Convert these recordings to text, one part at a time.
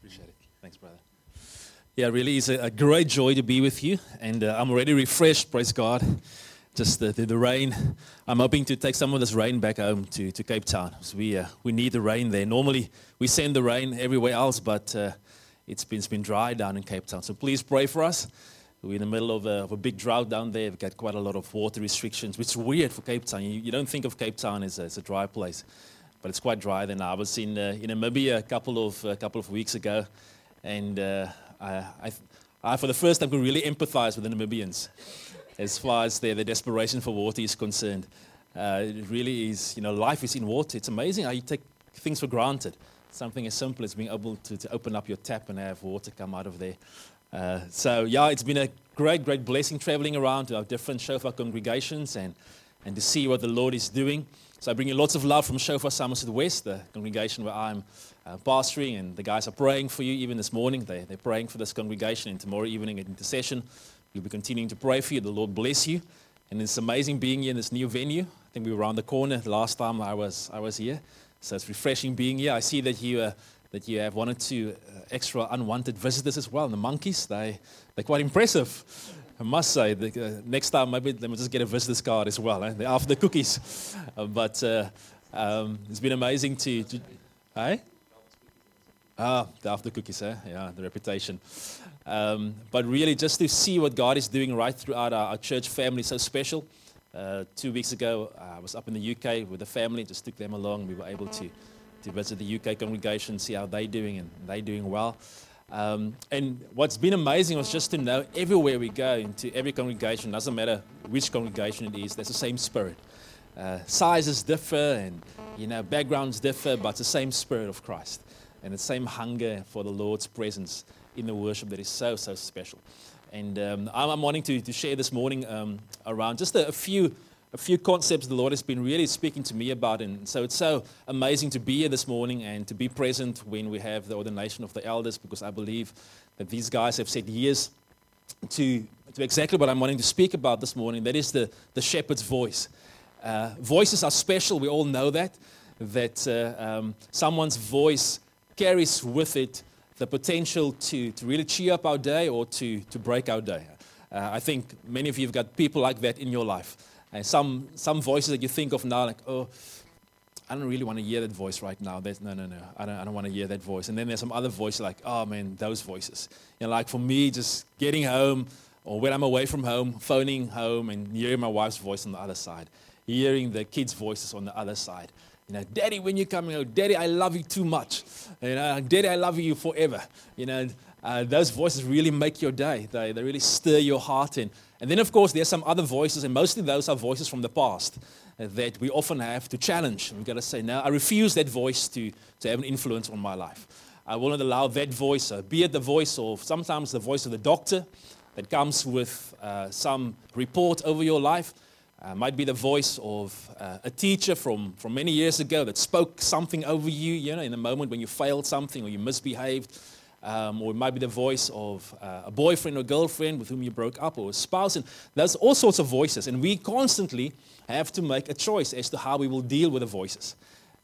Appreciate it. Thanks, brother. Yeah, really is a great joy to be with you, and I'm already refreshed, praise God. Just the rain. I'm hoping to take some of this rain back home to Cape Town. So we need the rain there. Normally, we send the rain everywhere else, but it's been dry down in Cape Town. So please pray for us. We're in the middle of a big drought down there. We've got quite a lot of water restrictions, which is weird for Cape Town. You don't think of Cape Town as a dry place, but it's quite dry there now. I was in Namibia a couple of weeks ago, and I for the first time could really empathize with the Namibians as far as their desperation for water is concerned. It really is, life is in water. It's amazing how you take things for granted. Something as simple as being able to open up your tap and have water come out of there. It's been a great blessing traveling around to our different Shofar congregations and to see what the Lord is doing. So I bring you lots of love from Shofar Somerset West, the congregation where I'm pastoring, and the guys are praying for you even this morning. They're praying for this congregation, and tomorrow evening at intercession, we'll be continuing to pray for you. The Lord bless you. And it's amazing being here in this new venue. I think we were around the corner the last time I was here. So it's refreshing being here. I see that you have one or two extra unwanted visitors as well. And the monkeys, they're quite impressive, I must say. Next time, maybe they will just get a visitor's card as well. They're after the cookies. But it's been amazing to hey? They're after the cookies, Yeah, the reputation. But really, just to see what God is doing right throughout our church family is so special. 2 weeks ago, I was up in the UK with the family, just took them along. We were able to visit the UK congregation, see how they're doing, and they're doing well. And what's been amazing was just to know everywhere we go, into every congregation, doesn't matter which congregation it is, there's the same spirit. Sizes differ and backgrounds differ, but it's the same spirit of Christ and the same hunger for the Lord's presence in the worship that is so special. And I'm wanting to share this morning around just a few concepts the Lord has been really speaking to me about. And so it's so amazing to be here this morning and to be present when we have the ordination of the elders, because I believe that these guys have said yes to exactly what I'm wanting to speak about this morning. That is the shepherd's voice. Voices are special. We all know that someone's voice carries with it the potential to really cheer up our day or to break our day. I think many of you have got people like that in your life. And some voices that you think of now, like, oh, I don't really want to hear that voice right now. No, I don't want to hear that voice. And then there's some other voices like, oh man, those voices. Like for me, just getting home or when I'm away from home, phoning home and hearing my wife's voice on the other side, hearing the kids' voices on the other side. Daddy, when you're coming home, Daddy, I love you too much. Daddy, I love you forever. Those voices really make your day. They really stir your heart in. And then, of course, there's some other voices, and mostly those are voices from the past that we often have to challenge. We've got to say, no, I refuse that voice to have an influence on my life. I will not allow that voice, be it the voice of, sometimes the voice of the doctor that comes with some report over your life. Might be the voice of a teacher from many years ago that spoke something over you, in a moment when you failed something or you misbehaved. Or it might be the voice of a boyfriend or girlfriend with whom you broke up, or a spouse. And there's all sorts of voices. And we constantly have to make a choice as to how we will deal with the voices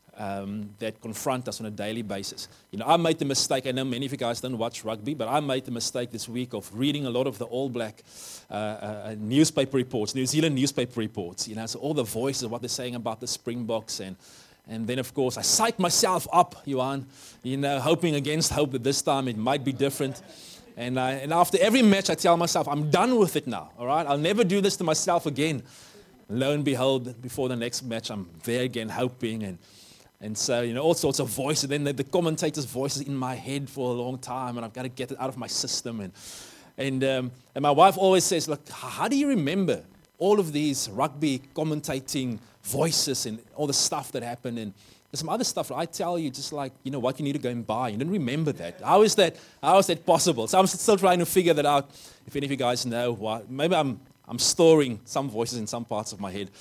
that confront us on a daily basis. I made the mistake, I know many of you guys don't watch rugby, but I made the mistake this week of reading a lot of the All Black newspaper reports, New Zealand newspaper reports. So all the voices, what they're saying about the Springboks, and then, of course, I psyched myself up, Johan, hoping against hope that this time it might be different. And after every match, I tell myself, I'm done with it now, all right? I'll never do this to myself again. Lo and behold, before the next match, I'm there again, hoping. And so, all sorts of voices. Then the commentator's voice is in my head for a long time, and I've got to get it out of my system. And my wife always says, look, how do you remember all of these rugby commentating voices and all the stuff that happened? And there's some other stuff that I tell you, just like, what you need to go and buy. You don't remember that. How is that possible? So I'm still trying to figure that out. If any of you guys know why, maybe I'm storing some voices in some parts of my head.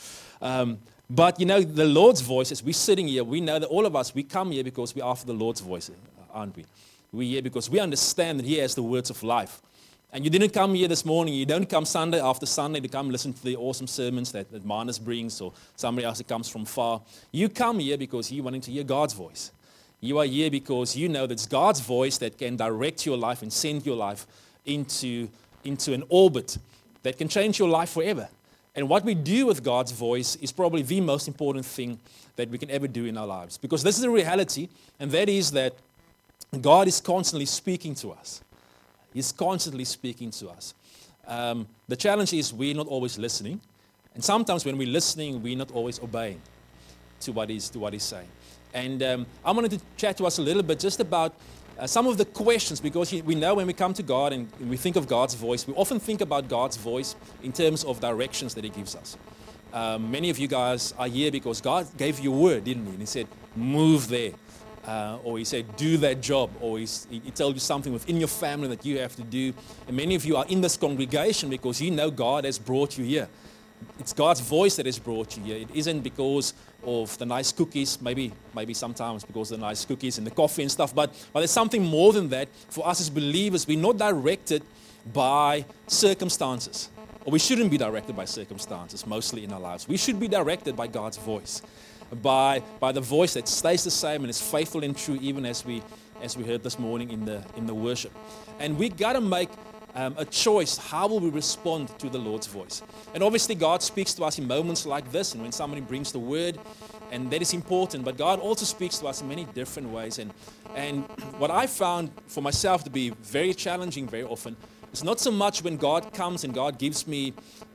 But the Lord's voice, as we're sitting here, we know that all of us, we come here because we're after the Lord's voice, aren't we? We're here because we understand that He has the words of life. And you didn't come here this morning, you don't come Sunday after Sunday to come listen to the awesome sermons that Manus brings or somebody else that comes from far. You come here because you're wanting to hear God's voice. You are here because you know that it's God's voice that can direct your life and send your life into an orbit that can change your life forever. And what we do with God's voice is probably the most important thing that we can ever do in our lives. Because this is the reality, and that is that God is constantly speaking to us. He's constantly speaking to us. The challenge is we're not always listening. And sometimes when we're listening, we're not always obeying to what He's saying. And I wanted to chat to us a little bit just about some of the questions, because we know when we come to God and we think of God's voice, we often think about God's voice in terms of directions that He gives us. Many of you guys are here because God gave you a word, didn't He? And He said, move there. Or He said, do that job. Or He told you something within your family that you have to do. And many of you are in this congregation because you know God has brought you here. It's God's voice that has brought you here. It isn't because of the nice cookies, maybe sometimes because of the nice cookies and the coffee and stuff, but there's something more than that. For us as believers, we're not directed by circumstances, or we shouldn't be directed by circumstances mostly in our lives. We should be directed by God's voice, by the voice that stays the same and is faithful and true, even as we heard this morning in the worship. And we got to make a choice. How will we respond to the Lord's voice? And obviously God speaks to us in moments like this and when somebody brings the word, and that is important, but God also speaks to us in many different ways. And what I found for myself to be very challenging very often is not so much when God comes and God gives me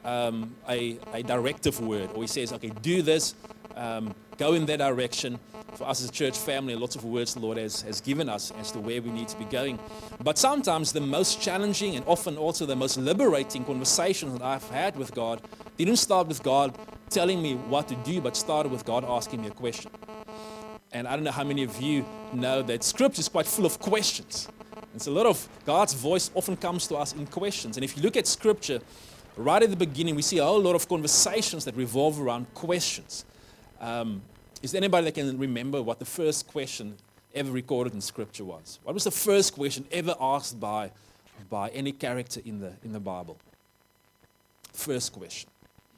a directive word, or He says, okay, do this, go in that direction. For us as a church family, lots of words the Lord has given us as to where we need to be going. But sometimes the most challenging and often also the most liberating conversations that I've had with God didn't start with God telling me what to do, but started with God asking me a question. And I don't know how many of you know that Scripture is quite full of questions. And so a lot of God's voice often comes to us in questions. And if you look at Scripture, right at the beginning, we see a whole lot of conversations that revolve around questions. Is there anybody that can remember what the first question ever recorded in Scripture was? What was the first question ever asked by any character in the Bible? First question.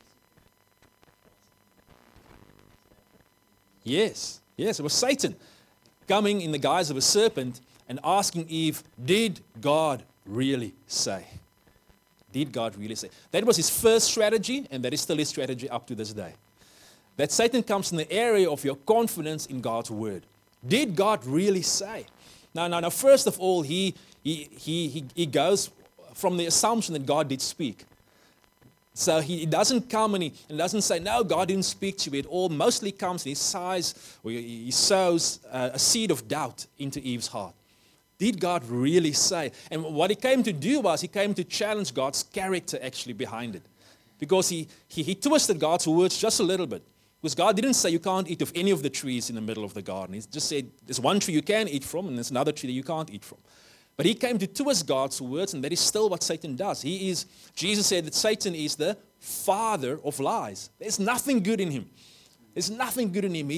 Yes, it was Satan coming in the guise of a serpent and asking Eve, did God really say? Did God really say? That was his first strategy, and that is still his strategy up to this day. That Satan comes in the area of your confidence in God's word. Did God really say? Now, first of all, he goes from the assumption that God did speak. So he doesn't come and he doesn't say, no, God didn't speak to you at all. Mostly comes and he sows a seed of doubt into Eve's heart. Did God really say? And what he came to do was he came to challenge God's character actually behind it. Because he twisted God's words just a little bit. Because God didn't say you can't eat of any of the trees in the middle of the garden. He just said there's one tree you can eat from and there's another tree that you can't eat from. But he came to twist God's words, and that is still what Satan does. Jesus said that Satan is the father of lies. There's nothing good in him. There's nothing good in him.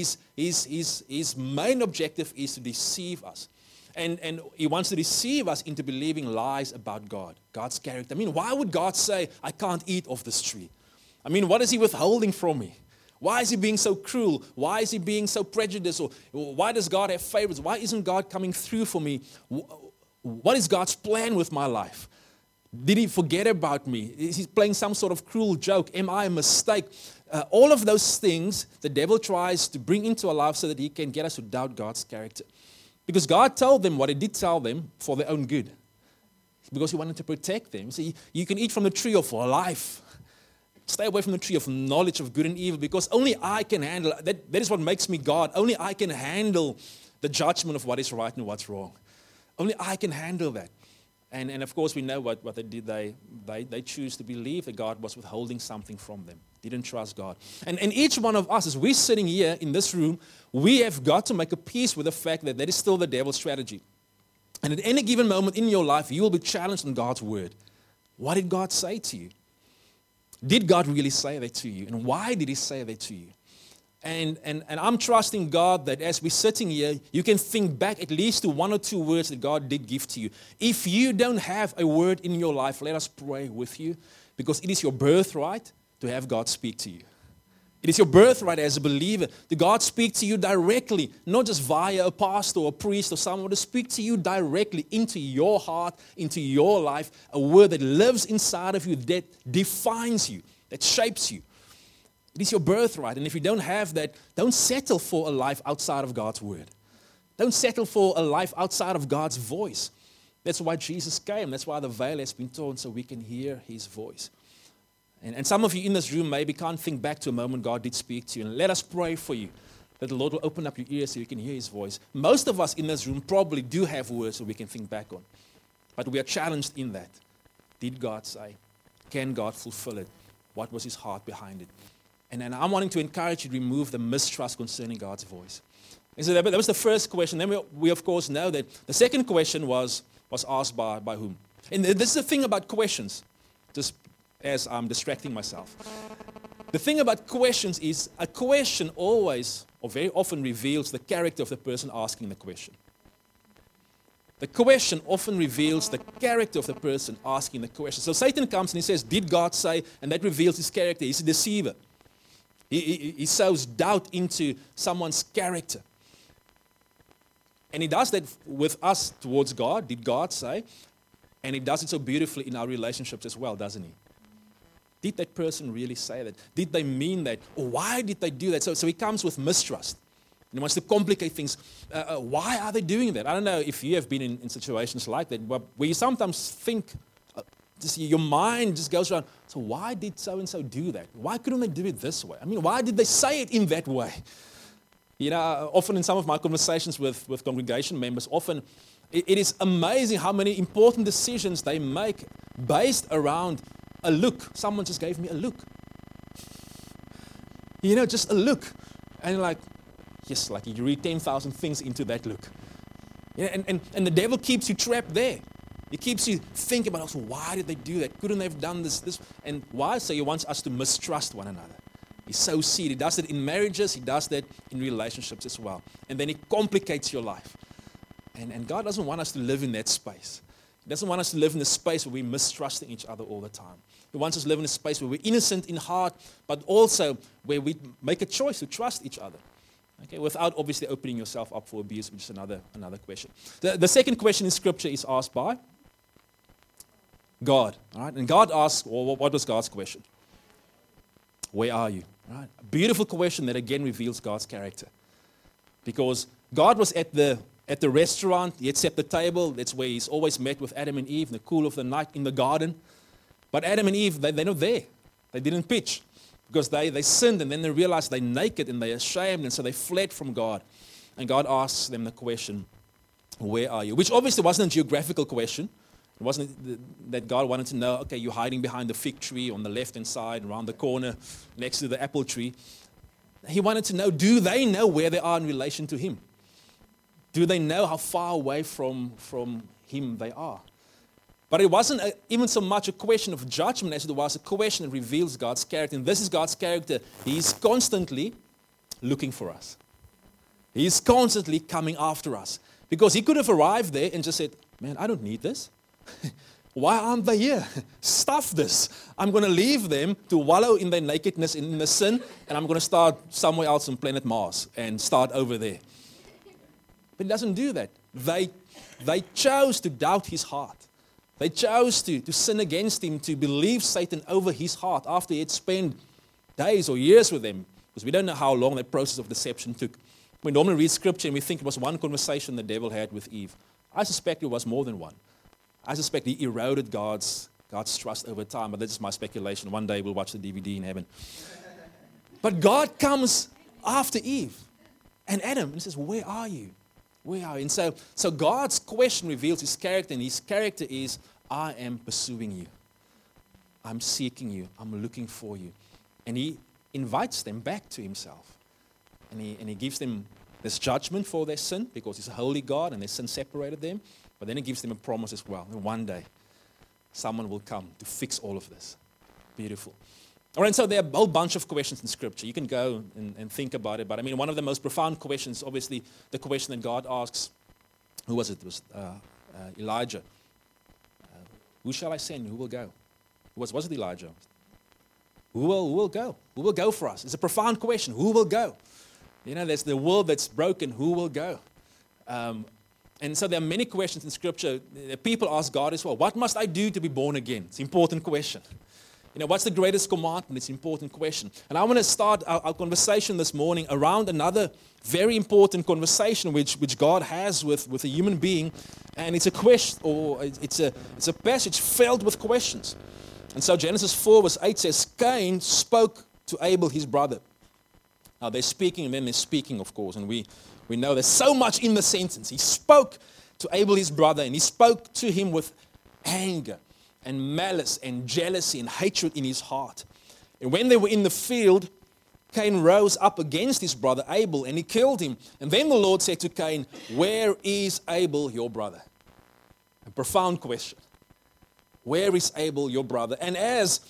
His main objective is to deceive us. And he wants to deceive us into believing lies about God, God's character. I mean, why would God say, I can't eat of this tree? I mean, what is he withholding from me? Why is he being so cruel? Why is he being so prejudiced? Or why does God have favorites? Why isn't God coming through for me? What is God's plan with my life? Did he forget about me? Is he playing some sort of cruel joke? Am I a mistake? All of those things the devil tries to bring into our life so that he can get us to doubt God's character. Because God told them what he did tell them for their own good. Because he wanted to protect them. See, you can eat from the tree of life. Stay away from the tree of knowledge of good and evil, because only I can handle that. That is what makes me God. Only I can handle the judgment of what is right and what's wrong. Only I can handle that. And of course, we know what they did. They choose to believe that God was withholding something from them. Didn't trust God. And each one of us, as we're sitting here in this room, we have got to make a peace with the fact that that is still the devil's strategy. And at any given moment in your life, you will be challenged on God's word. What did God say to you? Did God really say that to you? And why did he say that to you? And I'm trusting God that as we're sitting here, you can think back at least to one or two words that God did give to you. If you don't have a word in your life, let us pray with you, because it is your birthright to have God speak to you. It is your birthright as a believer. To God speak to you directly, not just via a pastor or a priest or someone, to speak to you directly into your heart, into your life, a word that lives inside of you, that defines you, that shapes you. It is your birthright, and if you don't have that, don't settle for a life outside of God's word. Don't settle for a life outside of God's voice. That's why Jesus came. That's why the veil has been torn, so we can hear his voice. And some of you in this room maybe can't think back to a moment God did speak to you. And let us pray for you, that the Lord will open up your ears so you can hear his voice. Most of us in this room probably do have words that we can think back on. But we are challenged in that. Did God say? Can God fulfill it? What was his heart behind it? And I'm wanting to encourage you to remove the mistrust concerning God's voice. And so that was the first question. Then we of course know that the second question was asked by whom? And this is the thing about questions, just as I'm distracting myself. The thing about questions is a question always or very often reveals the character of the person asking the question. The question often reveals the character of the person asking the question. So Satan comes and he says, did God say? And that reveals his character. He's a deceiver. He sows doubt into someone's character. And he does that with us towards God. Did God say? And he does it so beautifully in our relationships as well, doesn't he? Did that person really say that? Did they mean that? Or why did they do that? So he comes with mistrust. And he wants to complicate things. Why are they doing that? I don't know if you have been in situations like that, where you sometimes think, just your mind just goes around, so why did so-and-so do that? Why couldn't they do it this way? I mean, why did they say it in that way? You know, often in some of my conversations with congregation members, often it is amazing how many important decisions they make based around a look. Someone just gave me a look. You know, just a look. And you're like, yes, like you read 10,000 things into that look. Yeah, and the devil keeps you trapped there. He keeps you thinking about, also, why did they do that? Couldn't they have done this? And why? So he wants us to mistrust one another. He sows seed. He does that in marriages. He does that in relationships as well. And then he complicates your life. And God doesn't want us to live in that space. He doesn't want us to live in a space where we're mistrusting each other all the time. He wants us to live in a space where we're innocent in heart, but also where we make a choice to trust each other. Okay, without obviously opening yourself up for abuse, which is another question. The second question in Scripture is asked by God. All right? And God asks, well, what was God's question? Where are you? Right? A beautiful question that again reveals God's character. Because God was at the restaurant, he had set the table. That's where he's always met with Adam and Eve in the cool of the night in the garden. But Adam and Eve, they're not there. They didn't pitch. Because they sinned and then they realized they're naked and they're ashamed, and so they fled from God. And God asks them the question, where are you? Which obviously wasn't a geographical question. It wasn't that God wanted to know, okay, you're hiding behind the fig tree on the left-hand side, around the corner, next to the apple tree. He wanted to know, do they know where they are in relation to him? Do they know how far away from him they are? But it wasn't even so much a question of judgment as it was a question that reveals God's character. And this is God's character. He's constantly looking for us. He's constantly coming after us. Because he could have arrived there and just said, man, I don't need this. Why aren't they here? Stuff this. I'm going to leave them to wallow in their nakedness, in the sin, and I'm going to start somewhere else on planet Mars and start over there. But he doesn't do that. They chose to doubt his heart. They chose to sin against him, to believe Satan over his heart after he had spent days or years with them. Because we don't know how long that process of deception took. We normally read Scripture and we think it was one conversation the devil had with Eve. I suspect it was more than one. I suspect he eroded God's trust over time, but that's just my speculation. One day we'll watch the DVD in heaven. But God comes after Eve and Adam and says, where are you? Where are you? And so God's question reveals his character, and his character is, I am pursuing you. I'm seeking you. I'm looking for you. And he invites them back to himself. And he gives them this judgment for their sin, because he's a holy God and their sin separated them. But then he gives them a promise as well. And one day, someone will come to fix all of this. Beautiful. All right, so there are a whole bunch of questions in Scripture. You can go and think about it. But I mean, one of the most profound questions, obviously, the question that God asks, who was it? It was Elijah. Who shall I send? Who will go? Was it Elijah? Who will go? Who will go for us? It's a profound question. Who will go? There's the world that's broken. Who will go? And so there are many questions in Scripture. People ask God as well, what must I do to be born again? It's an important question. What's the greatest commandment? It's an important question. And I want to start our conversation this morning around another very important conversation which God has with a human being. And it's a question, or it's a passage filled with questions. And so Genesis 4 verse 8 says, Cain spoke to Abel, his brother. Now they're speaking and then they're speaking, of course. And we know there's so much in the sentence. He spoke to Abel, his brother, and he spoke to him with anger and malice and jealousy and hatred in his heart. And when they were in the field, Cain rose up against his brother Abel and he killed him. And then the Lord said to Cain, where is Abel, your brother? A profound question. Where is Abel, your brother? And as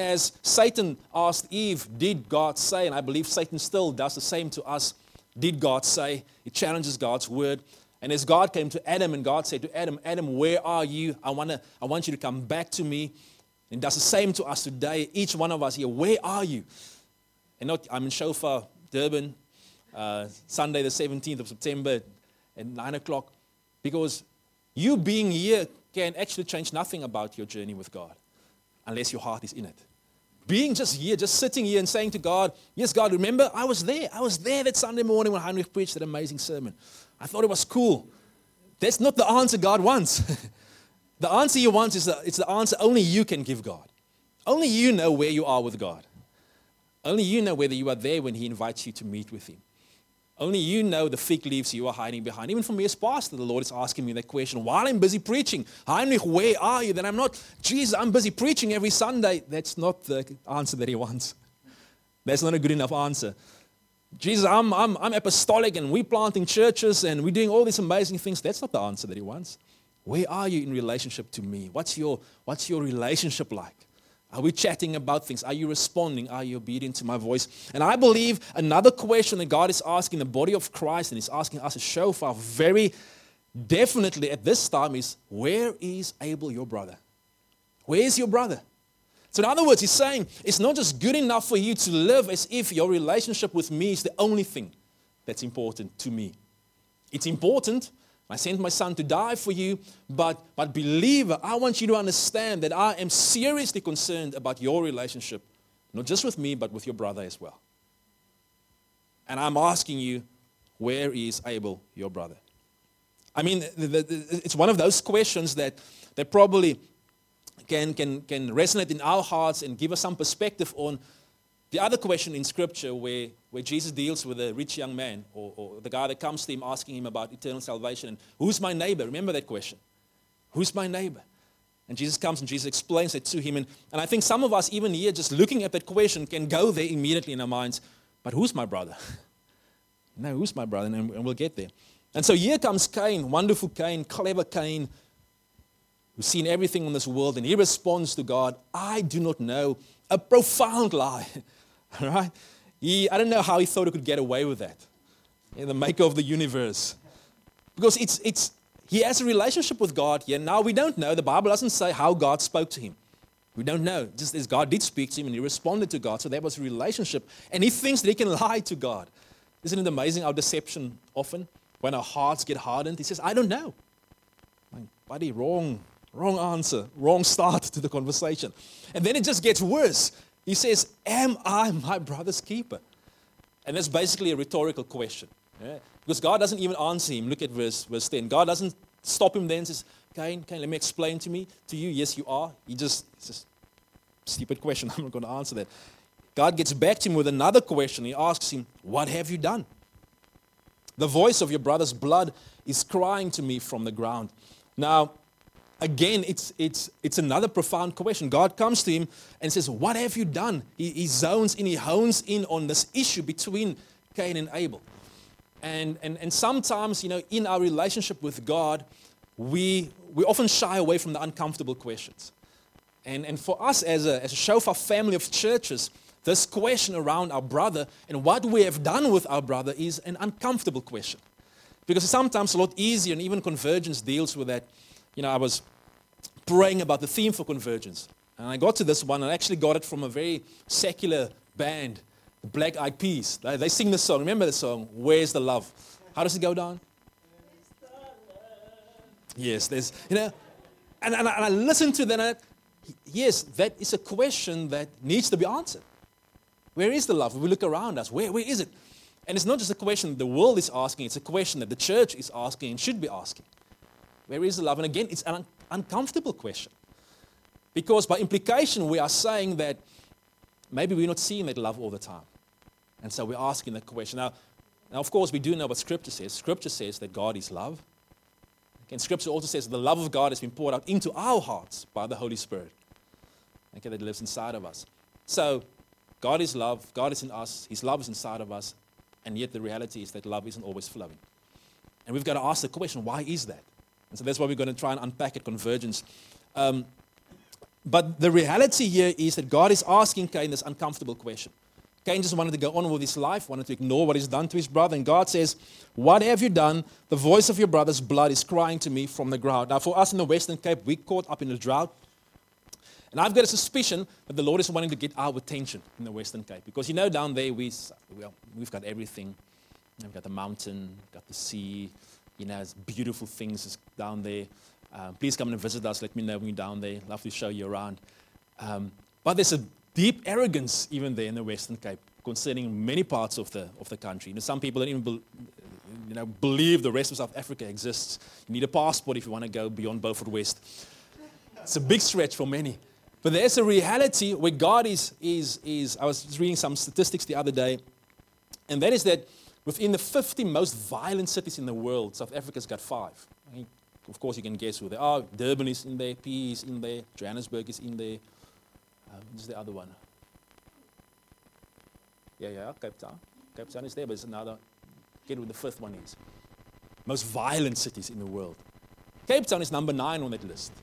Satan asked Eve, did God say? And I believe Satan still does the same to us. Did God say? It challenges God's word. And as God came to Adam and God said to Adam, Adam, where are you? I want you to come back to me. And does the same to us today. Each one of us here, where are you? And I'm in Shofar, Durban, Sunday the 17th of September at 9 o'clock. Because you being here can actually change nothing about your journey with God unless your heart is in it. Being just here, just sitting here and saying to God, yes, God, remember, I was there. I was there that Sunday morning when Heinrich preached that amazing sermon. I thought it was cool. That's not the answer God wants. The answer He wants it's the answer only you can give God. Only you know where you are with God. Only you know whether you are there when He invites you to meet with Him. Only you know the fig leaves you are hiding behind. Even for me as pastor, the Lord is asking me that question. While I'm busy preaching, Heinrich, where are you? Then I'm not, Jesus, I'm busy preaching every Sunday. That's not the answer that He wants. That's not a good enough answer. Jesus, I'm apostolic and we're planting churches and we're doing all these amazing things. That's not the answer that He wants. Where are you in relationship to me? What's your relationship like? Are we chatting about things? Are you responding? Are you obedient to my voice? And I believe another question that God is asking the body of Christ and He's asking us to show for very definitely at this time is, where is Abel, your brother? Where is your brother? So in other words, He's saying, it's not just good enough for you to live as if your relationship with me is the only thing that's important to me. It's important. I sent my son to die for you, but believer, I want you to understand that I am seriously concerned about your relationship, not just with me, but with your brother as well. And I'm asking you, where is Abel, your brother? I mean, it's one of those questions that probably can resonate in our hearts and give us some perspective on the other question in Scripture where Jesus deals with a rich young man or the guy that comes to him asking him about eternal salvation. And who's my neighbor? Remember that question. Who's my neighbor? And Jesus comes and Jesus explains it to him. And I think some of us, even here, just looking at that question, can go there immediately in our minds. But who's my brother? No, who's my brother? And we'll get there. And so here comes Cain, wonderful Cain, clever Cain, who's seen everything in this world. And he responds to God, I do not know. A profound lie. All right? I don't know how he thought he could get away with that. The maker of the universe. Because he has a relationship with God here. Now we don't know. The Bible doesn't say how God spoke to him. We don't know. Just as God did speak to him and he responded to God. So that was a relationship. And he thinks that he can lie to God. Isn't it amazing our deception often? When our hearts get hardened, he says, I don't know. Like, buddy, wrong answer. Wrong start to the conversation. And then it just gets worse. He says, am I my brother's keeper? And that's basically a rhetorical question. Yeah? Because God doesn't even answer him. Look at verse 10. God doesn't stop him then and says, Cain, let me explain to you. Yes, you are. It's just stupid question. I'm not going to answer that. God gets back to him with another question. He asks him, what have you done? The voice of your brother's blood is crying to me from the ground. Now, again, it's another profound question. God comes to him and says, what have you done? He hones in on this issue between Cain and Abel. And sometimes, in our relationship with God, we often shy away from the uncomfortable questions. And for us as a Shofar family of churches, this question around our brother and what we have done with our brother is an uncomfortable question. Because it's sometimes a lot easier, and even Convergence deals with that. I was praying about the theme for Convergence. And I got to this one, and I actually got it from a very secular band, the Black Eyed Peas. They sing the song. Remember the song, Where's the Love? How does it go down? Yes, there's, and I listened to that. Yes, that is a question that needs to be answered. Where is the love? We look around us. Where is it? And it's not just a question the world is asking. It's a question that the church is asking and should be asking. Where is the love? And again, it's an uncomfortable question. Because by implication, we are saying that maybe we're not seeing that love all the time. And so we're asking that question. Now, of course, we do know what Scripture says. Scripture says that God is love. And Scripture also says the love of God has been poured out into our hearts by the Holy Spirit. Okay, that lives inside of us. So, God is love. God is in us. His love is inside of us. And yet the reality is that love isn't always flowing. And we've got to ask the question, why is that? And so that's why we're going to try and unpack at Convergence. But the reality here is that God is asking Cain this uncomfortable question. Cain just wanted to go on with his life, wanted to ignore what he's done to his brother. And God says, what have you done? The voice of your brother's blood is crying to me from the ground. Now, for us in the Western Cape, we're caught up in a drought. And I've got a suspicion that the Lord is wanting to get our attention in the Western Cape. Because down there, we've got everything. We've got the mountain, we've got the sea. It's beautiful things down there. Please come and visit us. Let me know when you're down there. Love to show you around. But there's a deep arrogance even there in the Western Cape concerning many parts of the country. Some people don't even believe the rest of South Africa exists. You need a passport if you want to go beyond Beaufort West. It's a big stretch for many. But there's a reality where God is. I was reading some statistics the other day, and that is that within the 50 most violent cities in the world, South Africa's got 5. Of course, you can guess who they are. Durban is in there, PE is in there, Johannesburg is in there. What's the other one? Yeah, Cape Town. Cape Town is there, but it's another. Get who the 5th one is. Most violent cities in the world. Cape Town is number 9 on that list.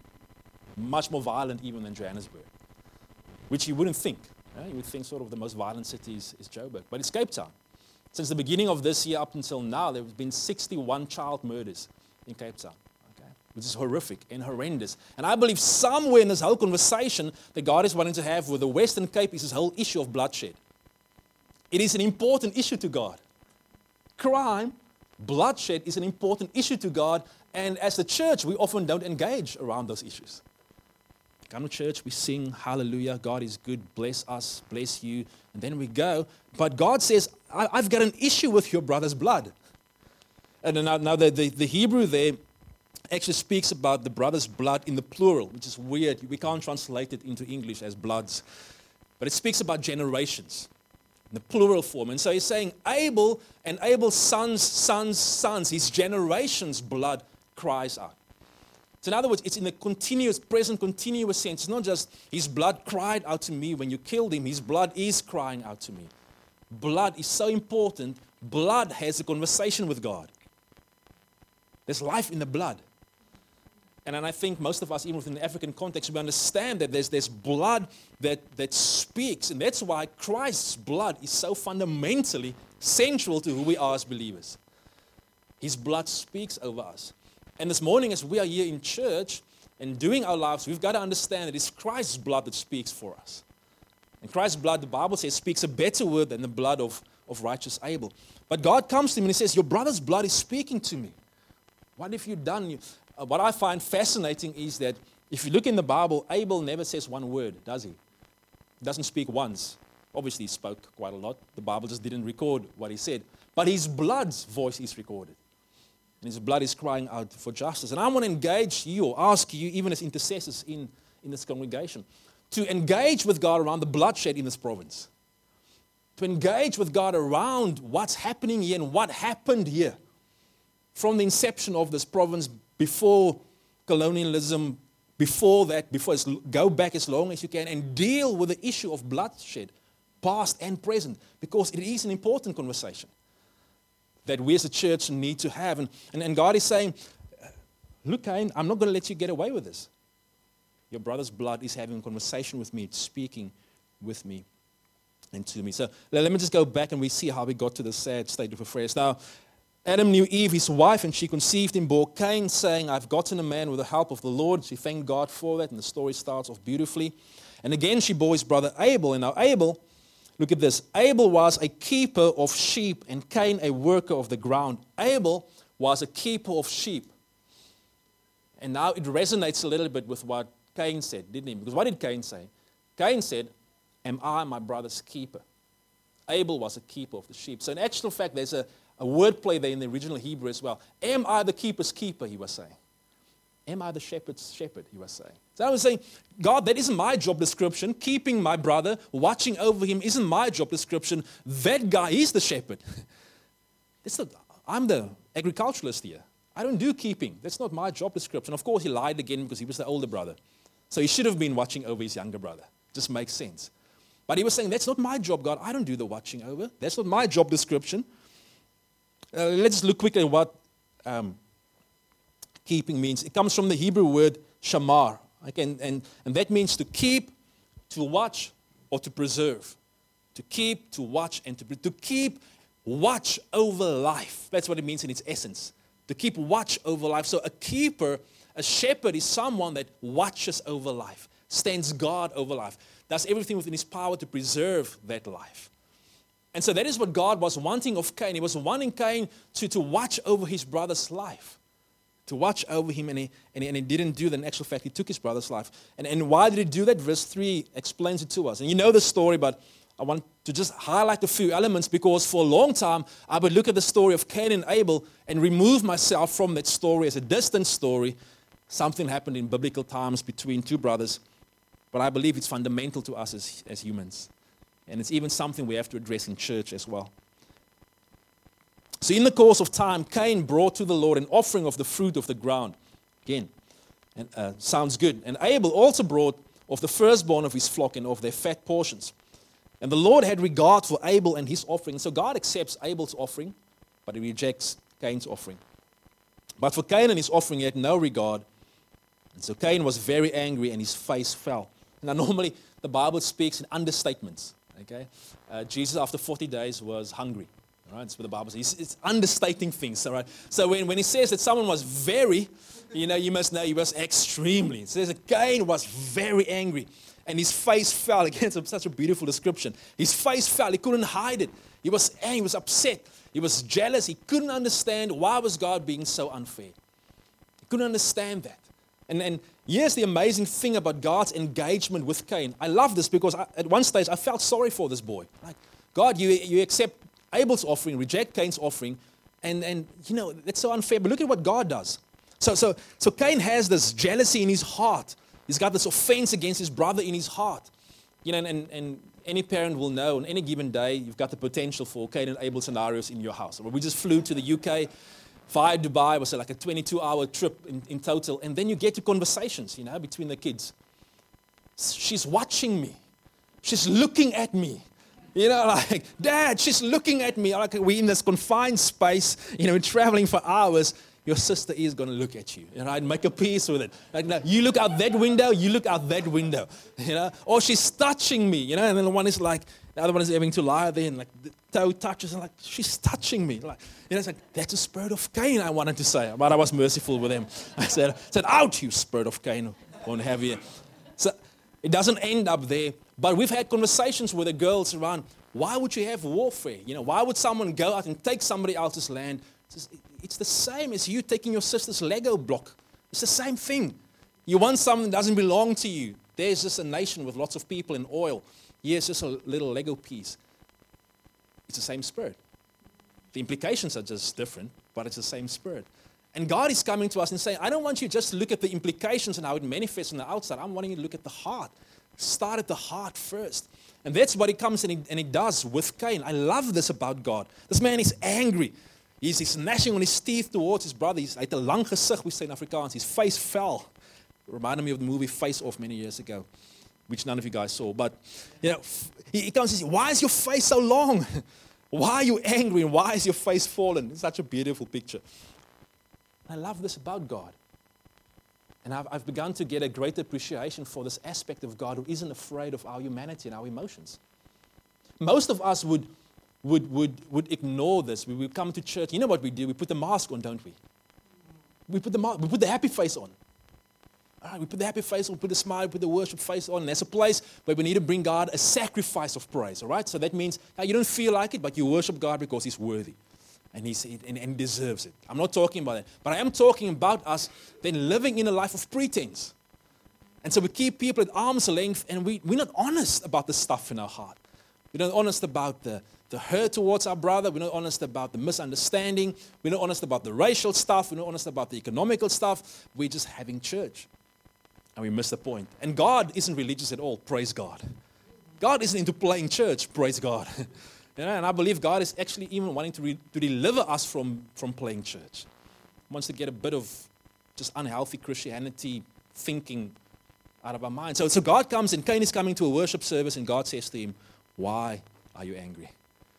Much more violent even than Johannesburg, which you wouldn't think. You would think sort of the most violent city is Joburg, but it's Cape Town. Since the beginning of this year up until now, there have been 61 child murders in Cape Town, which is horrific and horrendous. And I believe somewhere in this whole conversation that God is wanting to have with the Western Cape is this whole issue of bloodshed. It is an important issue to God. Crime, bloodshed is an important issue to God, and as the church, we often don't engage around those issues. Come to church, we sing, hallelujah, God is good, bless us, bless you, and then we go. But God says, I've got an issue with your brother's blood. And now the Hebrew there actually speaks about the brother's blood in the plural, which is weird. We can't translate it into English as bloods. But it speaks about generations, in the plural form. And so he's saying Abel and Abel's sons, his generation's blood cries out. So in other words, it's in the present continuous sense. It's not just his blood cried out to me when you killed him. His blood is crying out to me. Blood is so important. Blood has a conversation with God. There's life in the blood. And I think most of us, even within the African context, we understand that there's blood that speaks. And that's why Christ's blood is so fundamentally central to who we are as believers. His blood speaks over us. And this morning, as we are here in church and doing our lives, we've got to understand that it's Christ's blood that speaks for us. And Christ's blood, the Bible says, speaks a better word than the blood of righteous Abel. But God comes to him and he says, your brother's blood is speaking to me. What have you done? What I find fascinating is that if you look in the Bible, Abel never says one word, does he? He doesn't speak once. Obviously, he spoke quite a lot. The Bible just didn't record what he said. But his blood's voice is recorded. And his blood is crying out for justice. And I want to engage you or ask you, even as intercessors in this congregation, to engage with God around the bloodshed in this province. To engage with God around what's happening here and what happened here. From the inception of this province, before colonialism, go back as long as you can and deal with the issue of bloodshed, past and present, because it is an important conversation that we as a church need to have. And God is saying, look, Cain, I'm not going to let you get away with this. Your brother's blood is having a conversation with me. It's speaking with me and to me. So let me just go back and we see how we got to the sad state of affairs. Now, Adam knew Eve, his wife, and she conceived and bore Cain, saying, I've gotten a man with the help of the Lord. She thanked God for that, and the story starts off beautifully. And again, she bore his brother Abel. And now Abel, look at this. Abel was a keeper of sheep, and Cain a worker of the ground. Abel was a keeper of sheep. And now it resonates a little bit with what Cain said, didn't he? Because what did Cain say? Cain said, am I my brother's keeper? Abel was a keeper of the sheep. So in actual fact, there's a wordplay there in the original Hebrew as well. Am I the keeper's keeper, he was saying. Am I the shepherd's shepherd, he was saying. So I was saying, God, that isn't my job description. Keeping my brother, watching over him isn't my job description. That guy, he's the shepherd. I'm the agriculturalist here. I don't do keeping. That's not my job description. Of course, he lied again because he was the older brother. So he should have been watching over his younger brother. Just makes sense. But he was saying, that's not my job, God. I don't do the watching over. That's not my job description. Let's look quickly at what keeping means. It comes from the Hebrew word shamar. Okay, and that means to keep, to watch, or to preserve. To keep, to watch, and to keep watch over life. That's what it means in its essence. To keep watch over life. So a keeper, a shepherd is someone that watches over life, stands guard over life, does everything within his power to preserve that life. And so that is what God was wanting of Cain. He was wanting Cain to watch over his brother's life. To watch over him, and he didn't do that. In actual fact, he took his brother's life. And why did he do that? Verse 3 explains it to us. And you know the story, but I want to just highlight a few elements because for a long time, I would look at the story of Cain and Abel and remove myself from that story as a distant story. Something happened in biblical times between two brothers, but I believe it's fundamental to us as humans. And it's even something we have to address in church as well. So in the course of time, Cain brought to the Lord an offering of the fruit of the ground. Again, and, sounds good. And Abel also brought of the firstborn of his flock and of their fat portions. And the Lord had regard for Abel and his offering. So God accepts Abel's offering, but he rejects Cain's offering. But for Cain and his offering, he had no regard. And so Cain was very angry and his face fell. Now normally the Bible speaks in understatements. Okay, Jesus after 40 days was hungry. All right, that's what the Bible says. It's understating things. All right. So when he says that someone was very, you must know he was extremely. It says that Cain was very angry. And his face fell. Again, it's such a beautiful description. His face fell. He couldn't hide it. He was angry. He was upset. He was jealous. He couldn't understand why was God being so unfair. He couldn't understand that. And here's the amazing thing about God's engagement with Cain. I love this because at one stage I felt sorry for this boy. Like, God, you accept Abel's offering, reject Cain's offering, and that's so unfair. But look at what God does. So Cain has this jealousy in his heart. He's got this offense against his brother in his heart. And any parent will know on any given day, you've got the potential for Cain and Abel scenarios in your house. We just flew to the UK via Dubai. It was like a 22-hour trip in total. And then you get to conversations, between the kids. She's watching me. She's looking at me. Like, Dad, she's looking at me. Like, we're in this confined space, traveling for hours. Your sister is going to look at you, and make a peace with it. Like, no, you look out that window, you look out that window, Or she's touching me, and then the other one is having to lie there, and like the toe touches, and like, she's touching me. Like, it's like, that's the spirit of Cain, I wanted to say, but I was merciful with him. I said, out, you spirit of Cain, won't have you. So it doesn't end up there, but we've had conversations with the girls around, why would you have warfare? Why would someone go out and take somebody else's land? It's the same as you taking your sister's Lego block. It's the same thing. You want something that doesn't belong to you. There's just a nation with lots of people and oil. Here's just a little Lego piece. It's the same spirit. The implications are just different, but it's the same spirit. And God is coming to us and saying, I don't want you just to look at the implications and how it manifests on the outside. I'm wanting you to look at the heart. Start at the heart first. And that's what he comes and he does with Cain. I love this about God. This man is angry. He's gnashing on his teeth towards his brother. Hy het 'n lang gesig, we say in Afrikaans. His face fell. It reminded me of the movie Face Off many years ago, which none of you guys saw. But, he comes and says, why is your face so long? Why are you angry and why is your face fallen? It's such a beautiful picture. I love this about God. And I've begun to get a great appreciation for this aspect of God who isn't afraid of our humanity and our emotions. Most of us would would ignore this. We would come to church. You know what we do? We put the mask on, don't we? We put the happy face on. All right, we put the happy face on, we put the smile, we put the worship face on. And that's a place where we need to bring God a sacrifice of praise, all right? So that means you don't feel like it, but you worship God because He's worthy. And He deserves it. I'm not talking about that. But I am talking about us then living in a life of pretense. And so we keep people at arm's length, and we're not honest about the stuff in our heart. We're not honest about the hurt towards our brother. We're not honest about the misunderstanding. We're not honest about the racial stuff. We're not honest about the economical stuff. We're just having church. And we miss the point. And God isn't religious at all. Praise God. God isn't into playing church. Praise God. And I believe God is actually even wanting to deliver us from playing church. He wants to get a bit of just unhealthy Christianity thinking out of our minds. So God comes, and Cain is coming to a worship service, and God says to him, why are you angry?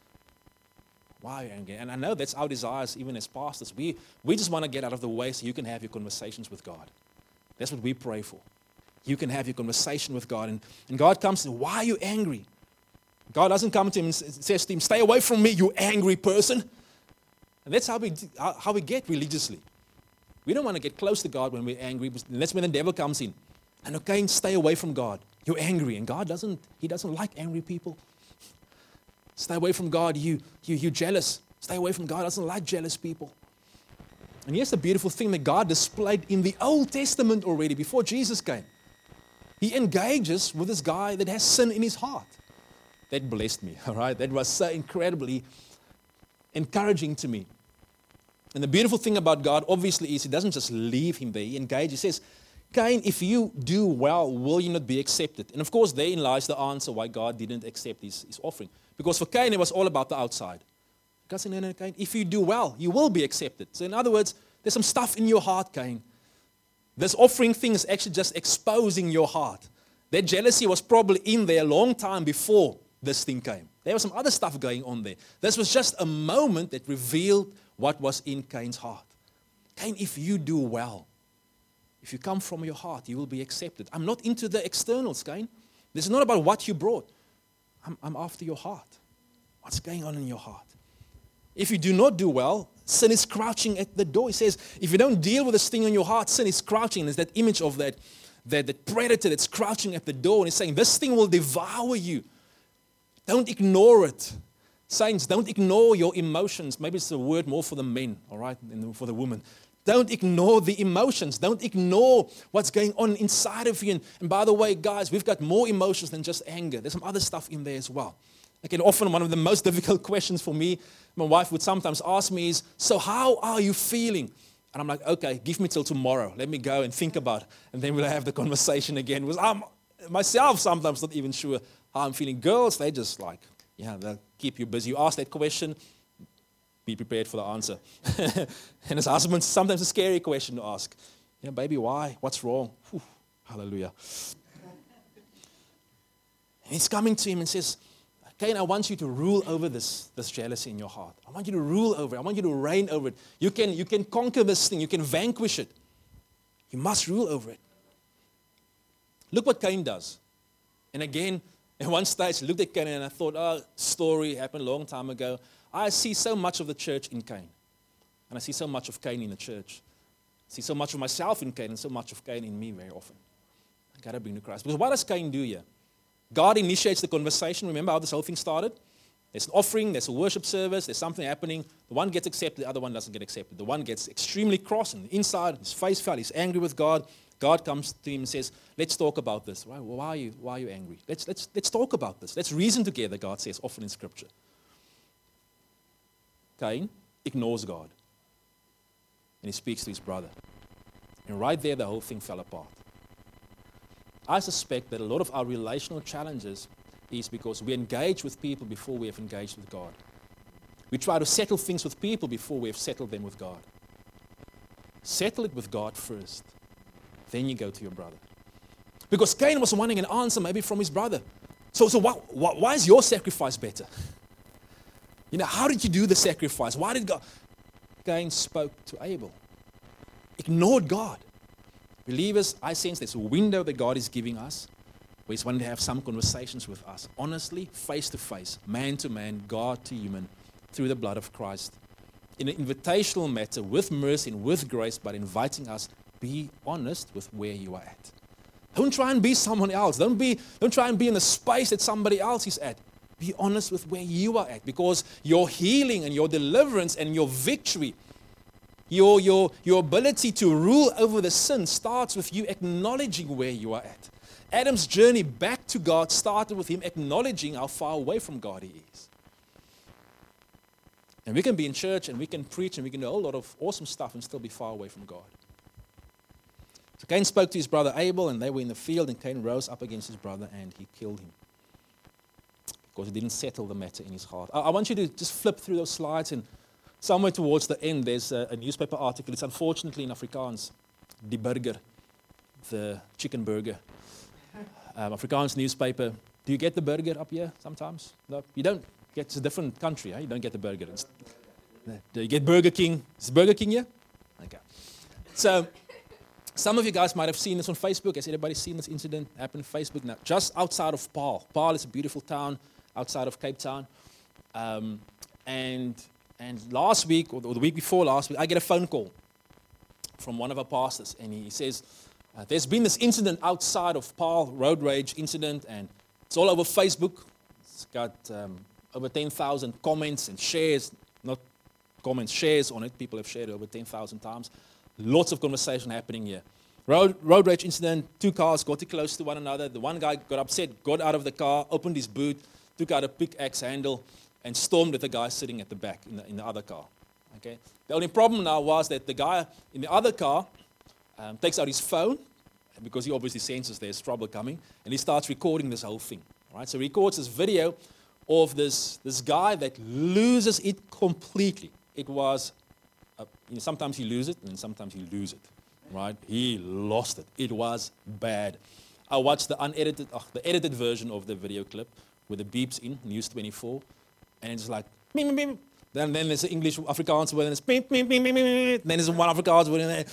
Why are you angry? And I know that's our desires even as pastors. We just want to get out of the way so you can have your conversations with God. That's what we pray for. You can have your conversation with God. And God comes and, why are you angry? God doesn't come to him and says to him, stay away from me, you angry person. And that's how we get religiously. We don't want to get close to God when we're angry. And that's when the devil comes in. And okay, stay away from God. You're angry. And God doesn't like angry people. Stay away from God. You're jealous. Stay away from God. Doesn't like jealous people. And here's the beautiful thing that God displayed in the Old Testament already, before Jesus came. He engages with this guy that has sin in his heart. That blessed me, all right? That was so incredibly encouraging to me. And the beautiful thing about God, obviously, is He doesn't just leave him there. He engages. He says, Cain, if you do well, will you not be accepted? And of course, therein lies the answer why God didn't accept his offering. Because for Cain, it was all about the outside. God said, no, Cain, if you do well, you will be accepted. So in other words, there's some stuff in your heart, Cain. This offering thing is actually just exposing your heart. That jealousy was probably in there a long time before this thing came. There was some other stuff going on there. This was just a moment that revealed what was in Cain's heart. Cain, if you do well, if you come from your heart, you will be accepted. I'm not into the externals, Cain. This is not about what you brought. I'm after your heart. What's going on in your heart? If you do not do well, sin is crouching at the door. He says, if you don't deal with this thing in your heart, sin is crouching. There's that image of that predator that's crouching at the door. And he's saying, this thing will devour you. Don't ignore it. Saints, don't ignore your emotions. Maybe it's a word more for the men, all right, than for the women. Don't ignore the emotions. Don't ignore what's going on inside of you. And by the way, guys, we've got more emotions than just anger. There's some other stuff in there as well. Again, often one of the most difficult questions for me, my wife would sometimes ask me is, so how are you feeling? And I'm like, okay, give me till tomorrow. Let me go and think about it. And then we'll have the conversation again. Because I'm myself sometimes not even sure how I'm feeling. Girls, they just like, they'll keep you busy. You ask that question, be prepared for the answer. And as husbands, sometimes a scary question to ask. Baby, why? What's wrong? Whew, hallelujah. And he's coming to him and says, Cain, I want you to rule over this jealousy in your heart. I want you to rule over it. I want you to reign over it. You can conquer this thing. You can vanquish it. You must rule over it. Look what Cain does. And again, at one stage, I looked at Cain and I thought, story happened a long time ago. I see so much of the church in Cain. And I see so much of Cain in the church. I see so much of myself in Cain and so much of Cain in me very often. I've got to bring to Christ. Because what does Cain do here? God initiates the conversation. Remember how this whole thing started? There's an offering, there's a worship service, there's something happening. The one gets accepted, the other one doesn't get accepted. The one gets extremely cross and inside, his face fell, he's angry with God. God comes to him and says, let's talk about this. Why are you angry? Let's talk about this. Let's reason together, God says, often in Scripture. Cain ignores God. And he speaks to his brother. And right there, the whole thing fell apart. I suspect that a lot of our relational challenges is because we engage with people before we have engaged with God. We try to settle things with people before we have settled them with God. Settle it with God first. Then you go to your brother. Because Cain was wanting an answer maybe from his brother. So why is your sacrifice better? How did you do the sacrifice? Why did God? Cain spoke to Abel. Ignored God. Believers, I sense there's a window that God is giving us where He's wanting to have some conversations with us, honestly, face to face, man to man, God to human, through the blood of Christ, in an invitational matter, with mercy and with grace, but inviting us, be honest with where you are at. Don't try and be someone else. Don't try and be in the space that somebody else is at. Be honest with where you are at, because your healing and your deliverance and your victory, your ability to rule over the sin starts with you acknowledging where you are at. Adam's journey back to God started with him acknowledging how far away from God he is. And we can be in church and we can preach and we can do a whole lot of awesome stuff and still be far away from God. So Cain spoke to his brother Abel, and they were in the field, and Cain rose up against his brother and he killed him, because he didn't settle the matter in his heart. I want you to just flip through those slides, and somewhere towards the end there's a newspaper article. It's unfortunately in Afrikaans, Die Burger, the chicken burger. Afrikaans newspaper. Do you get the burger up here sometimes? No, you don't. It's a different country. You don't get the burger. Do you get Burger King? Is Burger King here? Okay. So some of you guys might have seen this on Facebook. Has anybody seen this incident happen on Facebook? Now, just outside of Paarl. Paarl is a beautiful town outside of Cape Town. And last week, or the week before last week, I get a phone call from one of our pastors, and he says, there's been this incident outside of Paarl, road rage incident, and it's all over Facebook. It's got over 10,000 comments and shares, not comments, shares on it. People have shared it over 10,000 times. Lots of conversation happening here. Road rage incident, two cars got too close to one another. The one guy got upset, got out of the car, opened his boot, took out a pickaxe handle, and stormed at the guy sitting at the back in the other car. Okay. The only problem now was that the guy in the other car takes out his phone, because he obviously senses there's trouble coming, and he starts recording this whole thing. Right? So he records this video of this guy that loses it completely. It was, sometimes you lose it, and sometimes you lose it. Right? He lost it. It was bad. I watched the edited version of the video clip with the beeps in, News 24, and it's like, beep, beep, beep. Then there's an English Afrikaans word, and it's beep, beep, beep, beep, beep. Then there's one Afrikaans word in there.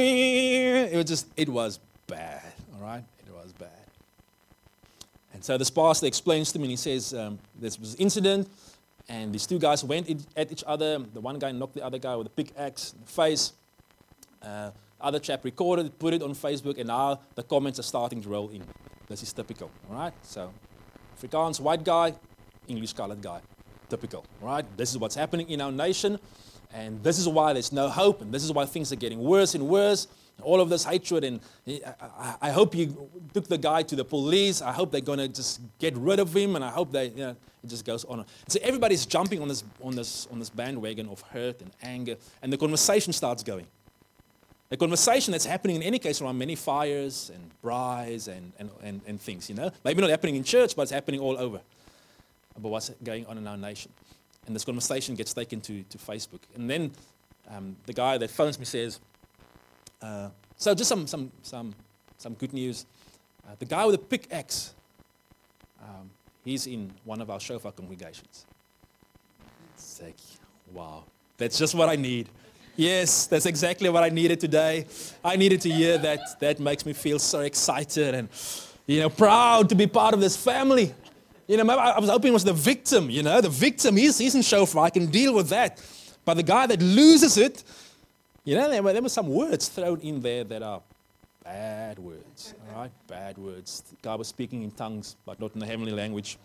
It was bad, all right? It was bad. And so this pastor explains to me, and he says, this was an incident, and these two guys went at each other. The one guy knocked the other guy with a pickaxe in the face. Other chap recorded it, put it on Facebook, and now the comments are starting to roll in. This is typical, all right? So, Afrikaans, white guy, English colored guy. Typical, right? This is what's happening in our nation, and this is why there's no hope, and this is why things are getting worse and worse. All of this hatred, and I hope you took the guy to the police. I hope they're going to just get rid of him, and I hope it just goes on. So everybody's jumping on this bandwagon of hurt and anger, and the conversation starts going. The conversation that's happening in any case around many fires and brides and things, Maybe not happening in church, but it's happening all over about what's going on in our nation. And this conversation gets taken to Facebook. And then the guy that phones me says, so just some good news. The guy with the pickaxe, he's in one of our shofar congregations. It's like, wow, that's just what I need. Yes, that's exactly what I needed today. I needed to hear that. That makes me feel so excited and, proud to be part of this family. Maybe I was hoping it was the victim, The victim, he's in shofar. I can deal with that. But the guy that loses it, there were some words thrown in there that are bad words, all right? Bad words. The guy was speaking in tongues, but not in the heavenly language.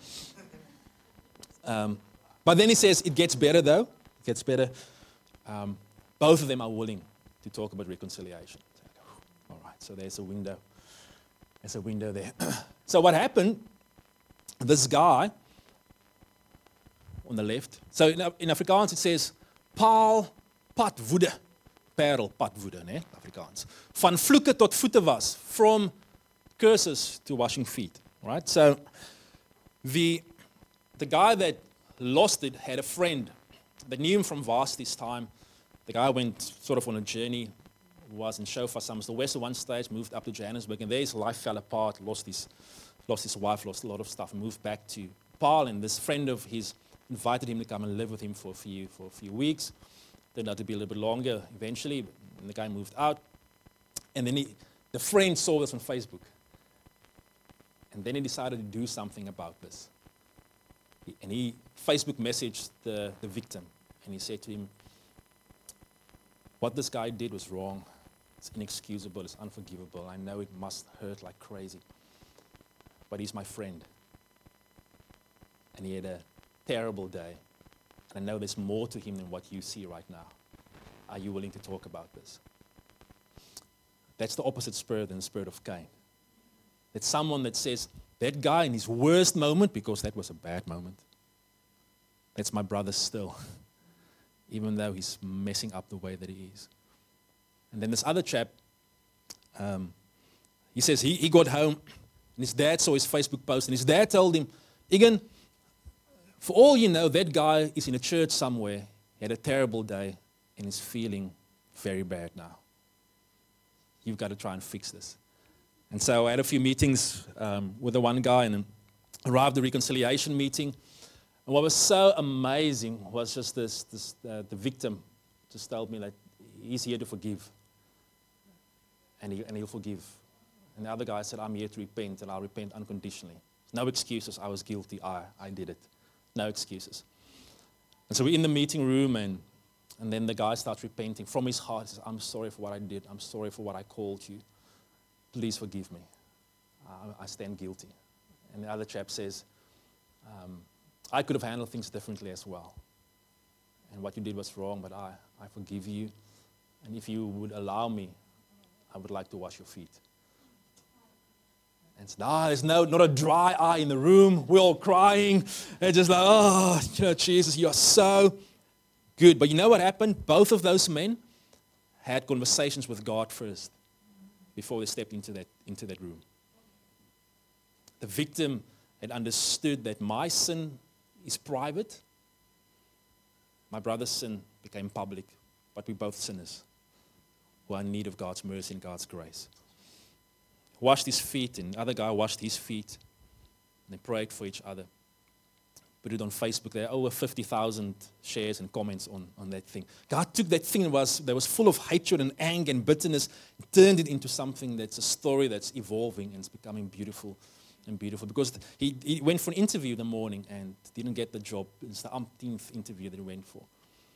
But then he says, it gets better, though. It gets better. Both of them are willing to talk about reconciliation. All right, so there's a window. There's a window there. So what happened, this guy on the left, so in Afrikaans it says, Paal pad woede, parel pad woede, né? Afrikaans. Van vloeke tot voete was, from curses to washing feet. Right? So the guy that lost it had a friend that knew him from Vasti's time. The guy went sort of on a journey, was in Shofar Summers, the west at one stage, moved up to Johannesburg, and there his life fell apart, lost his wife, lost a lot of stuff, and moved back to Paarl. And this friend of his invited him to come and live with him for a few weeks. Turned out to be a little bit longer eventually, and the guy moved out. And then the friend saw this on Facebook. And then he decided to do something about this. And he Facebook messaged the victim. And he said to him, what this guy did was wrong. It's inexcusable. It's unforgivable. I know it must hurt like crazy. But he's my friend. And he had a terrible day. And I know there's more to him than what you see right now. Are you willing to talk about this? That's the opposite spirit than the spirit of Cain. It's someone that says, that guy in his worst moment, because that was a bad moment, that's my brother still, even though he's messing up the way that he is. And then this other chap, he says he got home, and his dad saw his Facebook post, and his dad told him, Egan, for all you know, that guy is in a church somewhere, he had a terrible day, and is feeling very bad now. You've got to try and fix this. And so I had a few meetings with the one guy and arrived at the reconciliation meeting. And what was so amazing was just the victim just told me that he's here to forgive. And he'll forgive. And the other guy said, I'm here to repent, and I'll repent unconditionally. No excuses. I was guilty. I did it. No excuses. And so we're in the meeting room, and then the guy starts repenting from his heart. He says, I'm sorry for what I did. I'm sorry for what I called you. Please forgive me. I stand guilty. And the other chap says, I could have handled things differently as well. And what you did was wrong, but I forgive you. And if you would allow me, I would like to wash your feet. And said, there's not a dry eye in the room. We're all crying. And just like, Jesus, you're so good. But you know what happened? Both of those men had conversations with God first before they stepped into that room. The victim had understood that my sin is private. My brother's sin became public, but we're both sinners who are in need of God's mercy and God's grace. Washed his feet, and the other guy washed his feet, and they prayed for each other. Put it on Facebook. There are over 50,000 shares and comments on that thing. God took that thing that was full of hatred and anger and bitterness, and turned it into something that's a story that's evolving and it's becoming beautiful and beautiful. Because he went for an interview in the morning and didn't get the job. It's the umpteenth interview that he went for.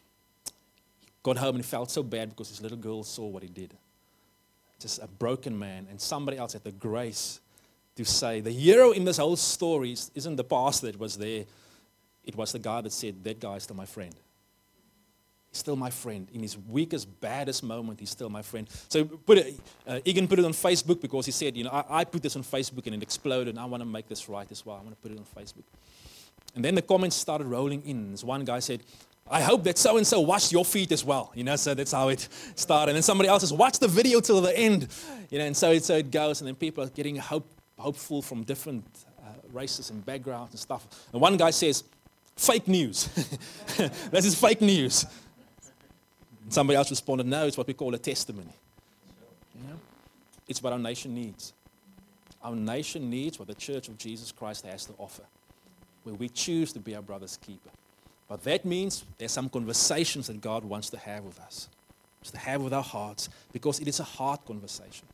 He got home and he felt so bad because his little girl saw what he did. Just a broken man, and somebody else had the grace to say, the hero in this whole story isn't the pastor that was there. It was the guy that said, that guy is still my friend. He's still my friend. In his weakest, baddest moment, he's still my friend. So Egan put it on Facebook because he said, I put this on Facebook and it exploded, and I want to make this right as well. I want to put it on Facebook. And then the comments started rolling in. This one guy said, I hope that so-and-so washed your feet as well. So that's how it started. And then somebody else says, watch the video till the end. And so it goes. And then people are getting hopeful from different races and backgrounds and stuff. And one guy says, fake news. This is fake news. And somebody else responded, no, it's what we call a testimony. It's what our nation needs. Our nation needs what the Church of Jesus Christ has to offer, where we choose to be our brother's keeper. But that means there's some conversations that God wants to have with us, wants to have with our hearts, because it is a heart conversation.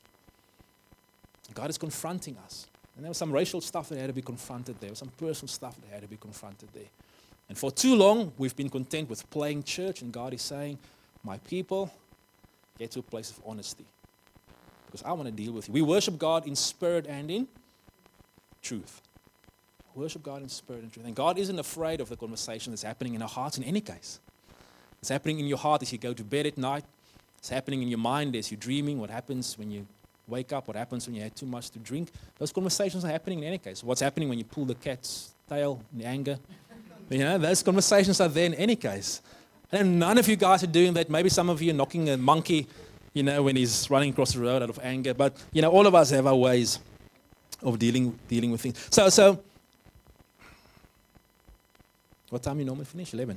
God is confronting us. And there was some racial stuff that had to be confronted there. There was some personal stuff that had to be confronted there. And for too long, we've been content with playing church, and God is saying, my people, get to a place of honesty, because I want to deal with you. We worship God in spirit and in truth. Worship God in spirit and truth. And God isn't afraid of the conversation that's happening in our hearts in any case. It's happening in your heart as you go to bed at night. It's happening in your mind as you're dreaming. What happens when you wake up? What happens when you had too much to drink? Those conversations are happening in any case. What's happening when you pull the cat's tail in anger? Those conversations are there in any case. And none of you guys are doing that. Maybe some of you are knocking a monkey, when he's running across the road out of anger. But, all of us have our ways of dealing with things. So what time you normally finish? 11.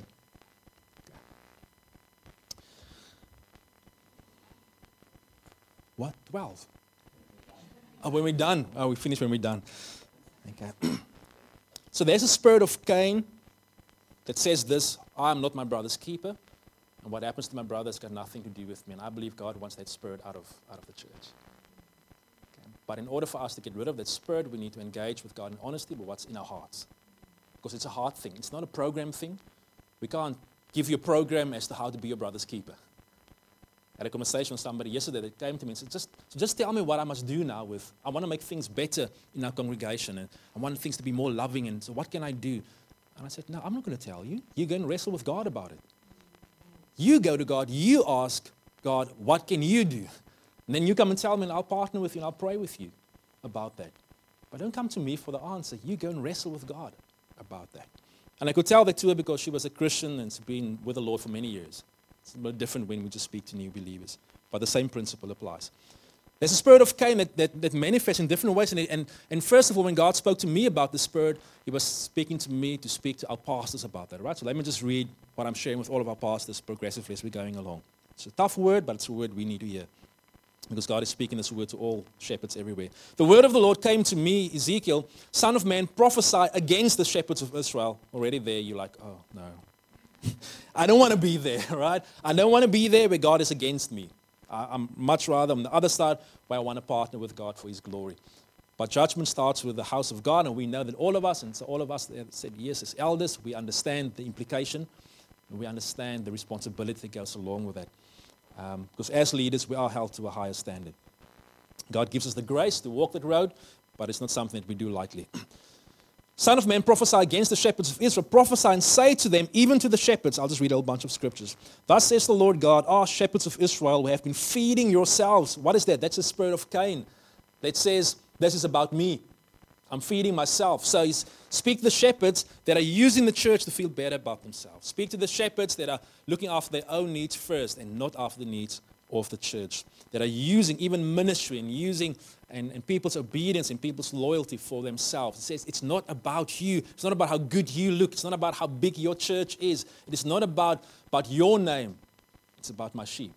What? 12? Oh, when we're done. Oh, we finish when we're done. Okay. So there's a spirit of Cain that says this, I'm not my brother's keeper, and what happens to my brother has got nothing to do with me. And I believe God wants that spirit out of the church. Okay. But in order for us to get rid of that spirit, we need to engage with God in honesty with what's in our hearts. Because it's a heart thing. It's not a program thing. We can't give you a program as to how to be your brother's keeper. I had a conversation with somebody yesterday that came to me and said, just tell me what I must do now I want to make things better in our congregation, and I want things to be more loving, and so what can I do? And I said, no, I'm not going to tell you. You go and wrestle with God about it. You go to God, you ask God, what can you do? And then you come and tell me, and I'll partner with you, and I'll pray with you about that. But don't come to me for the answer. You go and wrestle with God about that. And I could tell that to her because she was a Christian and has been with the Lord for many years. It's a bit different when we just speak to new believers. But the same principle applies. There's a spirit of Cain that manifests in different ways. And first of all, when God spoke to me about the spirit, he was speaking to me to speak to our pastors about that. Right? So let me just read what I'm sharing with all of our pastors progressively as we're going along. It's a tough word, but it's a word we need to hear. Because God is speaking this word to all shepherds everywhere. The word of the Lord came to me, Ezekiel, son of man, prophesy against the shepherds of Israel. Already there, you're like, oh, no. I don't want to be there, right? I don't want to be there where God is against me. I'm much rather on the other side where I want to partner with God for his glory. But judgment starts with the house of God, and we know that all of us, and so all of us that said yes as elders, we understand the implication, and we understand the responsibility that goes along with that. Because as leaders, we are held to a higher standard. God gives us the grace to walk that road, but it's not something that we do lightly. Son of man, prophesy against the shepherds of Israel. Prophesy and say to them, even to the shepherds. I'll just read a whole bunch of scriptures. Thus says the Lord God, shepherds of Israel, who have been feeding yourselves. What is that? That's the spirit of Cain that says, this is about me. I'm feeding myself. So speak to the shepherds that are using the church to feel better about themselves. Speak to the shepherds that are looking after their own needs first and not after the needs of the church. That are using even ministry and using and people's obedience and people's loyalty for themselves. It says it's not about you. It's not about how good you look. It's not about how big your church is. It is not about your name. It's about my sheep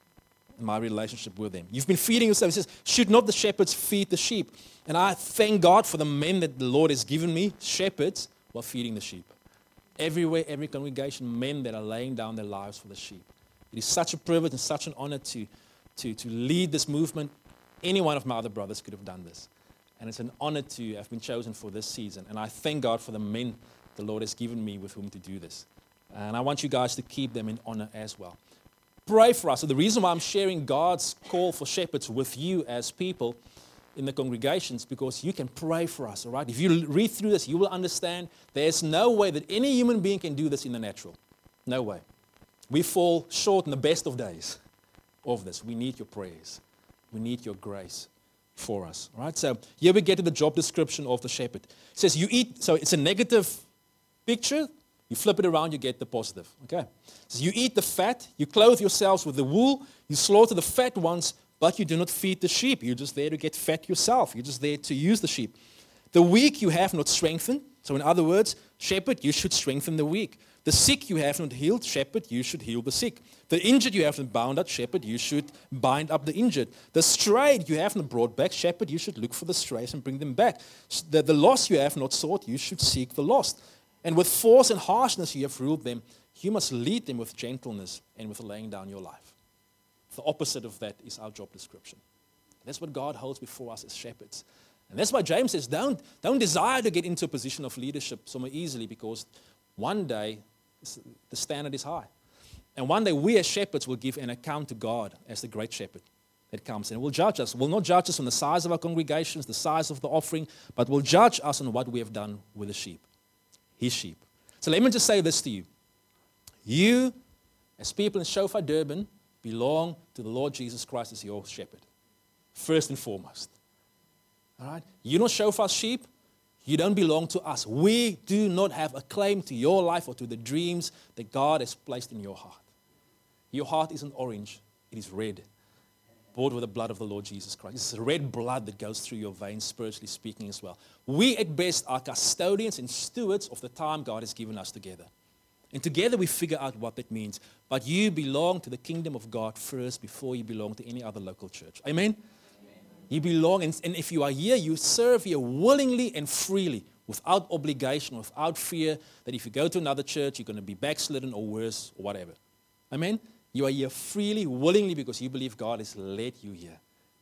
and my relationship with them. You've been feeding yourself. It says, should not the shepherds feed the sheep? And I thank God for the men that the Lord has given me, shepherds, while feeding the sheep. Everywhere, every congregation, men that are laying down their lives for the sheep. It is such a privilege and such an honor to lead this movement. Any one of my other brothers could have done this. And it's an honor to have been chosen for this season. And I thank God for the men the Lord has given me with whom to do this. And I want you guys to keep them in honor as well. Pray for us. So the reason why I'm sharing God's call for shepherds with you as people in the congregations, because you can pray for us, all right? If you read through this, you will understand there's no way that any human being can do this in the natural. No way. We fall short in the best of days of this. We need your prayers. We need your grace for us, all right? So here we get to the job description of the shepherd. It says you eat, so it's a negative picture. You flip it around, you get the positive, okay? So you eat the fat, you clothe yourselves with the wool, you slaughter the fat ones, but you do not feed the sheep. You're just there to get fat yourself. You're just there to use the sheep. The weak you have not strengthened. So in other words, shepherd, you should strengthen the weak. The sick you have not healed, shepherd, you should heal the sick. The injured you have not bound up, shepherd, you should bind up the injured. The strayed you have not brought back, shepherd, you should look for the strays and bring them back. The lost you have not sought, you should seek the lost. And with force and harshness you have ruled them. You must lead them with gentleness and with laying down your life. The opposite of that is our job description. That's what God holds before us as shepherds. And that's why James says, don't desire to get into a position of leadership so more easily, because one day the standard is high. And one day we as shepherds will give an account to God as the great shepherd that comes and will judge us. Will not judge us on the size of our congregations, the size of the offering, but will judge us on what we have done with the sheep, his sheep. So let me just say this to you. You, as people in Shofar Durban, belong to the Lord Jesus Christ as your shepherd, first and foremost. All right? You're not Shofar's sheep. You don't belong to us. We do not have a claim to your life or to the dreams that God has placed in your heart. Your heart isn't orange. It is red, bought with the blood of the Lord Jesus Christ. It's red blood that goes through your veins, spiritually speaking as well. We at best are custodians and stewards of the time God has given us together. And together we figure out what that means. But you belong to the kingdom of God first before you belong to any other local church. Amen? You belong, and if you are here, you serve here willingly and freely, without obligation, without fear that if you go to another church, you're going to be backslidden or worse or whatever. Amen? You are here freely, willingly, because you believe God has led you here.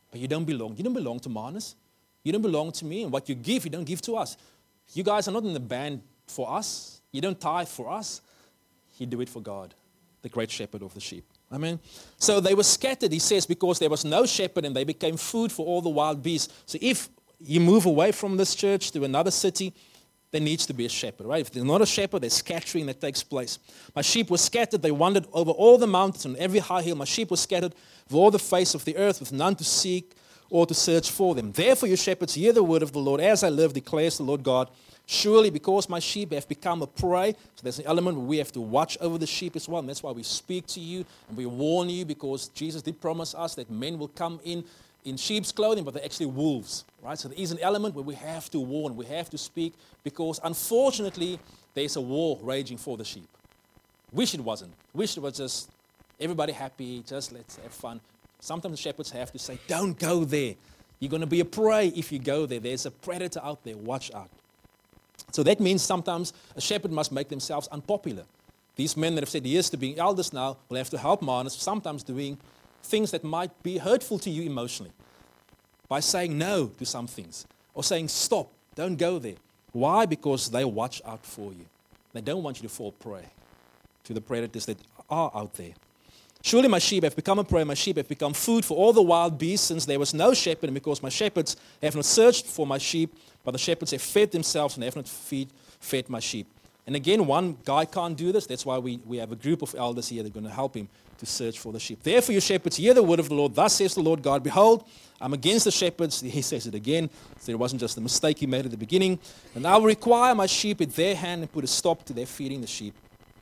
But you don't belong. You don't belong to Manus. You don't belong to me. And what you don't give to us. You guys are not in the band for us. You don't tithe for us. You do it for God, the great shepherd of the sheep. Amen. So they were scattered, he says, because there was no shepherd, and they became food for all the wild beasts. So if you move away from this church to another city, there needs to be a shepherd, right? If there's not a shepherd, there's scattering that takes place. My sheep were scattered. They wandered over all the mountains and every high hill. My sheep were scattered over all the face of the earth, with none to seek or to search for them. Therefore, you shepherds, hear the word of the Lord. As I live, declares the Lord God, surely because my sheep have become a prey, so there's an element where we have to watch over the sheep as well, and that's why we speak to you and we warn you, because Jesus did promise us that men will come in sheep's clothing, but they're actually wolves, right? So there is an element where we have to warn, we have to speak, because unfortunately, there's a war raging for the sheep. Wish it wasn't. Wish it was just everybody happy, just let's have fun. Sometimes the shepherds have to say, don't go there. You're going to be a prey if you go there. There's a predator out there. Watch out. So that means sometimes a shepherd must make themselves unpopular. These men that have said yes to being elders now will have to help Manus, sometimes doing things that might be hurtful to you emotionally, by saying no to some things, or saying stop, don't go there. Why? Because they watch out for you. They don't want you to fall prey to the predators that are out there. Surely my sheep have become a prey, my sheep have become food for all the wild beasts, since there was no shepherd, and because my shepherds have not searched for my sheep, but the shepherds have fed themselves and have not fed my sheep. And again, one guy can't do this. That's why we have a group of elders here that are going to help him to search for the sheep. Therefore, you shepherds, hear the word of the Lord. Thus says the Lord God, behold, I'm against the shepherds. He says it again. So it wasn't just a mistake he made at the beginning. And I will require my sheep at their hand and put a stop to their feeding the sheep.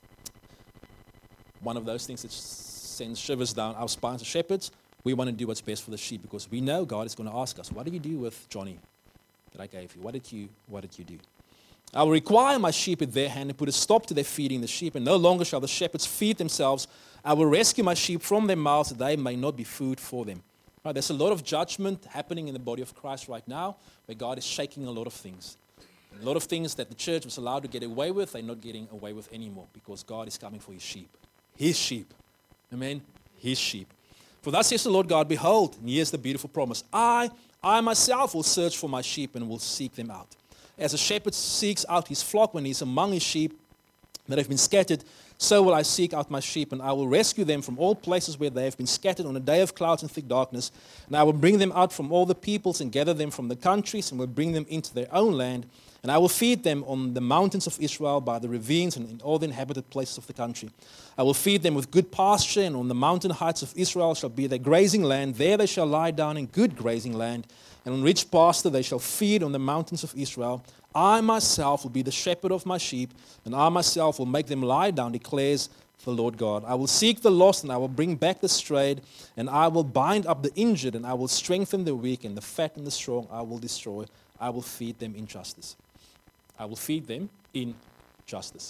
One of those things that sends shivers down our spines as shepherds. We want to do what's best for the sheep, because we know God is going to ask us, what did you do with Johnny that I gave you? What did you do? I will require my sheep at their hand and put a stop to their feeding the sheep, and no longer shall the shepherds feed themselves. I will rescue my sheep from their mouths, that they may not be food for them. Right, there's a lot of judgment happening in the body of Christ right now, where God is shaking a lot of things. A lot of things that the church was allowed to get away with, they're not getting away with anymore, because God is coming for his sheep. His sheep. Amen? His sheep. For thus says the Lord God, behold, and here's the beautiful promise, I myself will search for my sheep and will seek them out. As a shepherd seeks out his flock when he's among his sheep that have been scattered, so will I seek out my sheep, and I will rescue them from all places where they have been scattered on a day of clouds and thick darkness. And I will bring them out from all the peoples and gather them from the countries, and will bring them into their own land. And I will feed them on the mountains of Israel, by the ravines, and in all the inhabited places of the country. I will feed them with good pasture, and on the mountain heights of Israel shall be their grazing land. There they shall lie down in good grazing land, and on rich pasture they shall feed on the mountains of Israel. I myself will be the shepherd of my sheep, and I myself will make them lie down, declares the Lord God. I will seek the lost, and I will bring back the strayed, and I will bind up the injured, and I will strengthen the weak, and the fat and the strong I will destroy. I will feed them in justice. I will feed them in justice.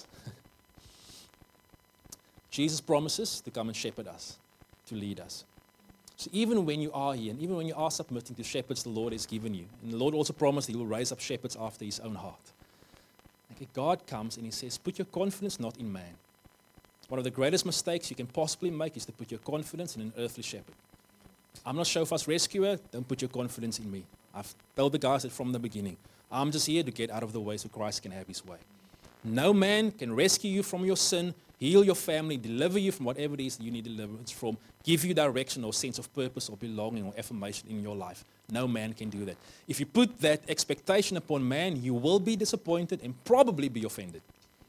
Jesus promises to come and shepherd us, to lead us. So even when you are here, and even when you are submitting to shepherds the Lord has given you, and the Lord also promised He will raise up shepherds after His own heart. Okay, God comes and He says, put your confidence not in man. One of the greatest mistakes you can possibly make is to put your confidence in an earthly shepherd. I'm not Shofar's rescuer, don't put your confidence in me. I've told the guys that from the beginning. I'm just here to get out of the way so Christ can have His way. No man can rescue you from your sin, heal your family, deliver you from whatever it is that you need deliverance from, give you direction or sense of purpose or belonging or affirmation in your life. No man can do that. If you put that expectation upon man, you will be disappointed and probably be offended.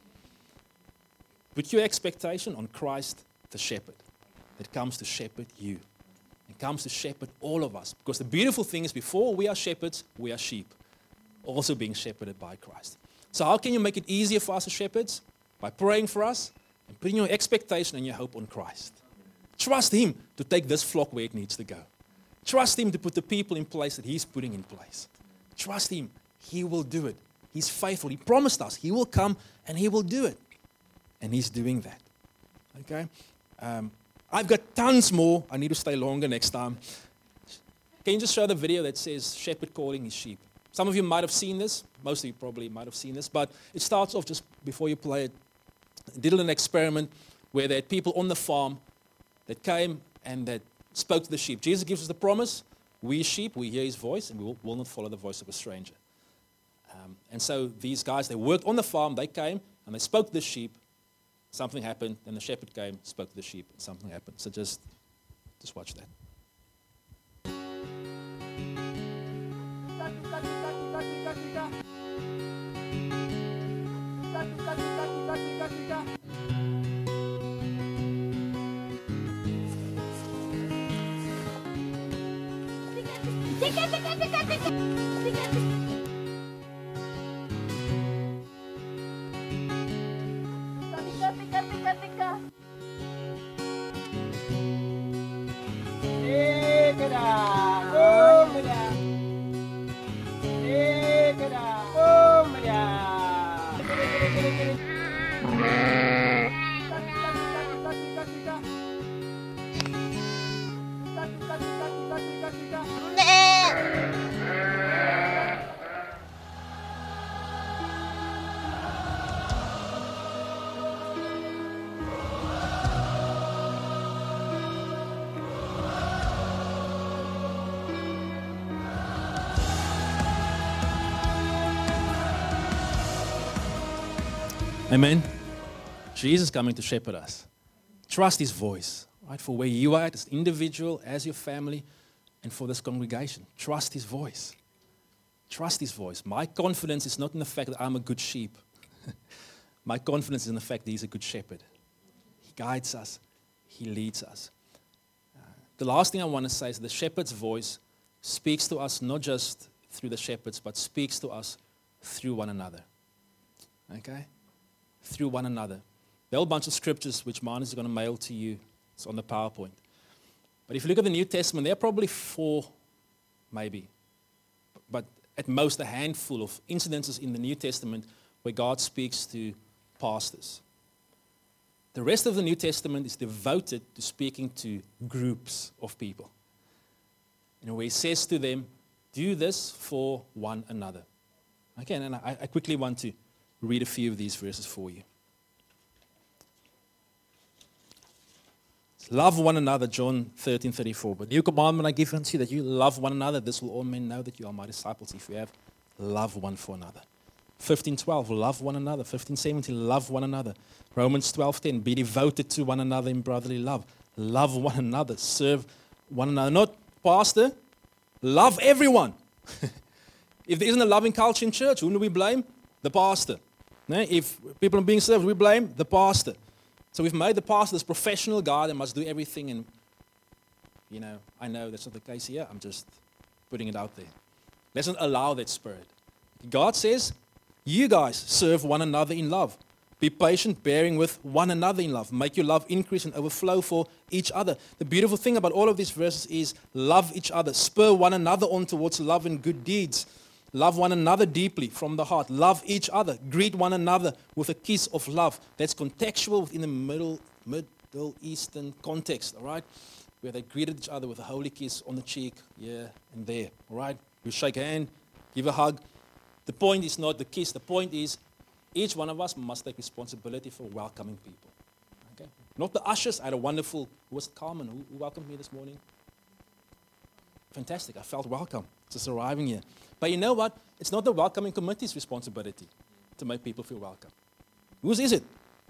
Put your expectation on Christ, the shepherd, that comes to shepherd you. It comes to shepherd all of us. Because the beautiful thing is, before we are shepherds, we are sheep, also being shepherded by Christ. So how can you make it easier for us as shepherds? By praying for us and putting your expectation and your hope on Christ. Trust Him to take this flock where it needs to go. Trust Him to put the people in place that He's putting in place. Trust Him. He will do it. He's faithful. He promised us He will come and He will do it. And He's doing that. Okay? I've got tons more. I need to stay longer next time. Can you just show the video that says shepherd calling his sheep? Some of you might have seen this. Most of you probably might have seen this. But it starts off just before you play it. I did an experiment where they had people on the farm that came and that spoke to the sheep. Jesus gives us the promise. We sheep, we hear his voice, and we will not follow the voice of a stranger. And so these guys, they worked on the farm, they came, and they spoke to the sheep. Something happened, and the shepherd came, spoke to the sheep, and something happened. So just watch that. Amen. Jesus coming to shepherd us. Trust his voice, right? For where you are at as an individual, as your family, and for this congregation. Trust his voice. Trust his voice. My confidence is not in the fact that I'm a good sheep. My confidence is in the fact that he's a good shepherd. He guides us. He leads us. The last thing I want to say is the shepherd's voice speaks to us not just through the shepherds, but speaks to us through one another. Okay? Through one another. There are a bunch of scriptures which Martin is going to mail to you. It's on the PowerPoint. But if you look at the New Testament, there are probably 4, maybe, but at most a handful of incidences in the New Testament where God speaks to pastors. The rest of the New Testament is devoted to speaking to groups of people. Where he says to them, do this for one another. Okay, and I quickly want to read a few of these verses for you. Love one another, John 13:34. But new commandment I give unto you, that you love one another. This will all men know that you are my disciples, if you have love one for another. 15:12, love one another. 15:17, love one another. Romans 12:10, be devoted to one another in brotherly love. Love one another, serve one another. Not pastor, love everyone. If there isn't a loving culture in church, who do we blame? The pastor. If people are being served, we blame the pastor. So we've made the pastor this professional guy that must do everything. And, I know that's not the case here. I'm just putting it out there. Let's not allow that spirit. God says, you guys serve one another in love. Be patient, bearing with one another in love. Make your love increase and overflow for each other. The beautiful thing about all of these verses is love each other. Spur one another on towards love and good deeds. Love one another deeply from the heart. Love each other. Greet one another with a kiss of love. That's contextual within the Middle Eastern context, all right? Where they greeted each other with a holy kiss on the cheek, here and there, all right? We shake a hand, give a hug. The point is not the kiss. The point is each one of us must take responsibility for welcoming people, okay? Not the ushers. I had a wonderful, who was it, Carmen, who welcomed me this morning? Fantastic. I felt welcome just arriving here. But you know what? It's not the welcoming committee's responsibility to make people feel welcome. Whose is it?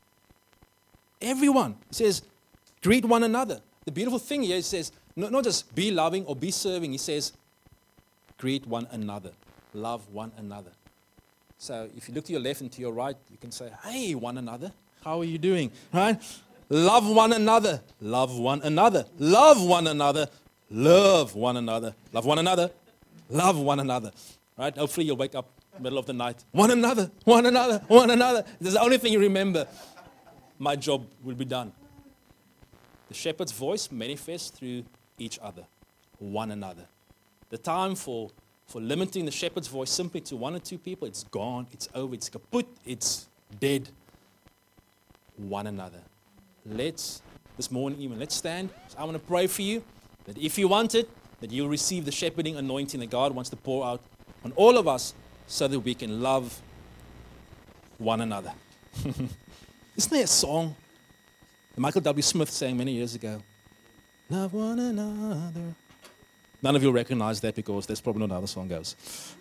Everyone. It says, greet one another. The beautiful thing here, it says, not just be loving or be serving. He says, greet one another. Love one another. So if you look to your left and to your right, you can say, hey, one another. How are you doing? Right? Love one another. Love one another. Love one another. Love one another. Love one another. Love one another. Right? Hopefully you'll wake up in the middle of the night. One another. One another. One another. This is the only thing you remember. My job will be done. The shepherd's voice manifests through each other. One another. The time for limiting the shepherd's voice simply to 1 or 2 people, it's gone. It's over. It's kaput. It's dead. One another. This morning even, let's stand. I want to pray for you that if you want it, that you'll receive the shepherding anointing that God wants to pour out on all of us so that we can love one another. Isn't there a song that Michael W. Smith sang many years ago? Love one another. None of you will recognize that because that's probably not how the song goes.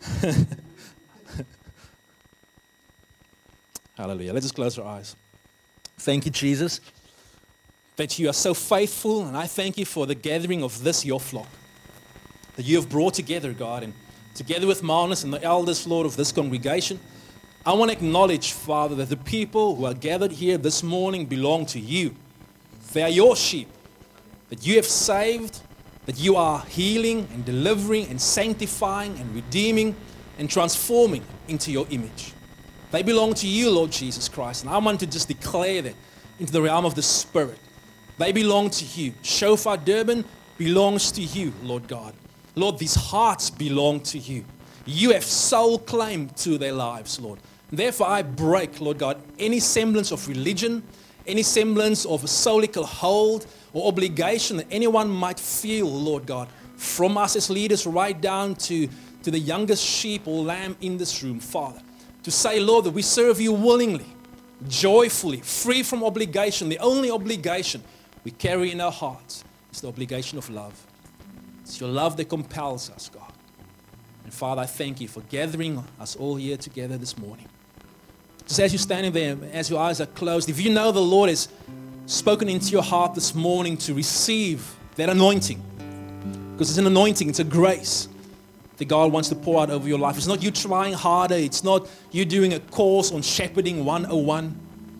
Hallelujah. Let's just close our eyes. Thank you, Jesus, that you are so faithful, and I thank you for the gathering of this, your flock, that you have brought together, God, and together with Marnus and the elders, Lord, of this congregation. I want to acknowledge, Father, that the people who are gathered here this morning belong to you. They are your sheep, that you have saved, that you are healing and delivering and sanctifying and redeeming and transforming into your image. They belong to you, Lord Jesus Christ. And I want to just declare that into the realm of the Spirit. They belong to you. Shofar Durban belongs to you, Lord God. Lord, these hearts belong to you. You have sole claim to their lives, Lord. Therefore, I break, Lord God, any semblance of religion, any semblance of a solical hold or obligation that anyone might feel, Lord God, from us as leaders right down to the youngest sheep or lamb in this room, Father. To say, Lord, that we serve you willingly, joyfully, free from obligation. The only obligation we carry in our hearts is the obligation of love. It's your love that compels us, God. And Father, I thank you for gathering us all here together this morning. Just as you're standing there, as your eyes are closed, if you know the Lord has spoken into your heart this morning to receive that anointing, because it's an anointing, it's a grace that God wants to pour out over your life. It's not you trying harder. It's not you doing a course on shepherding 101.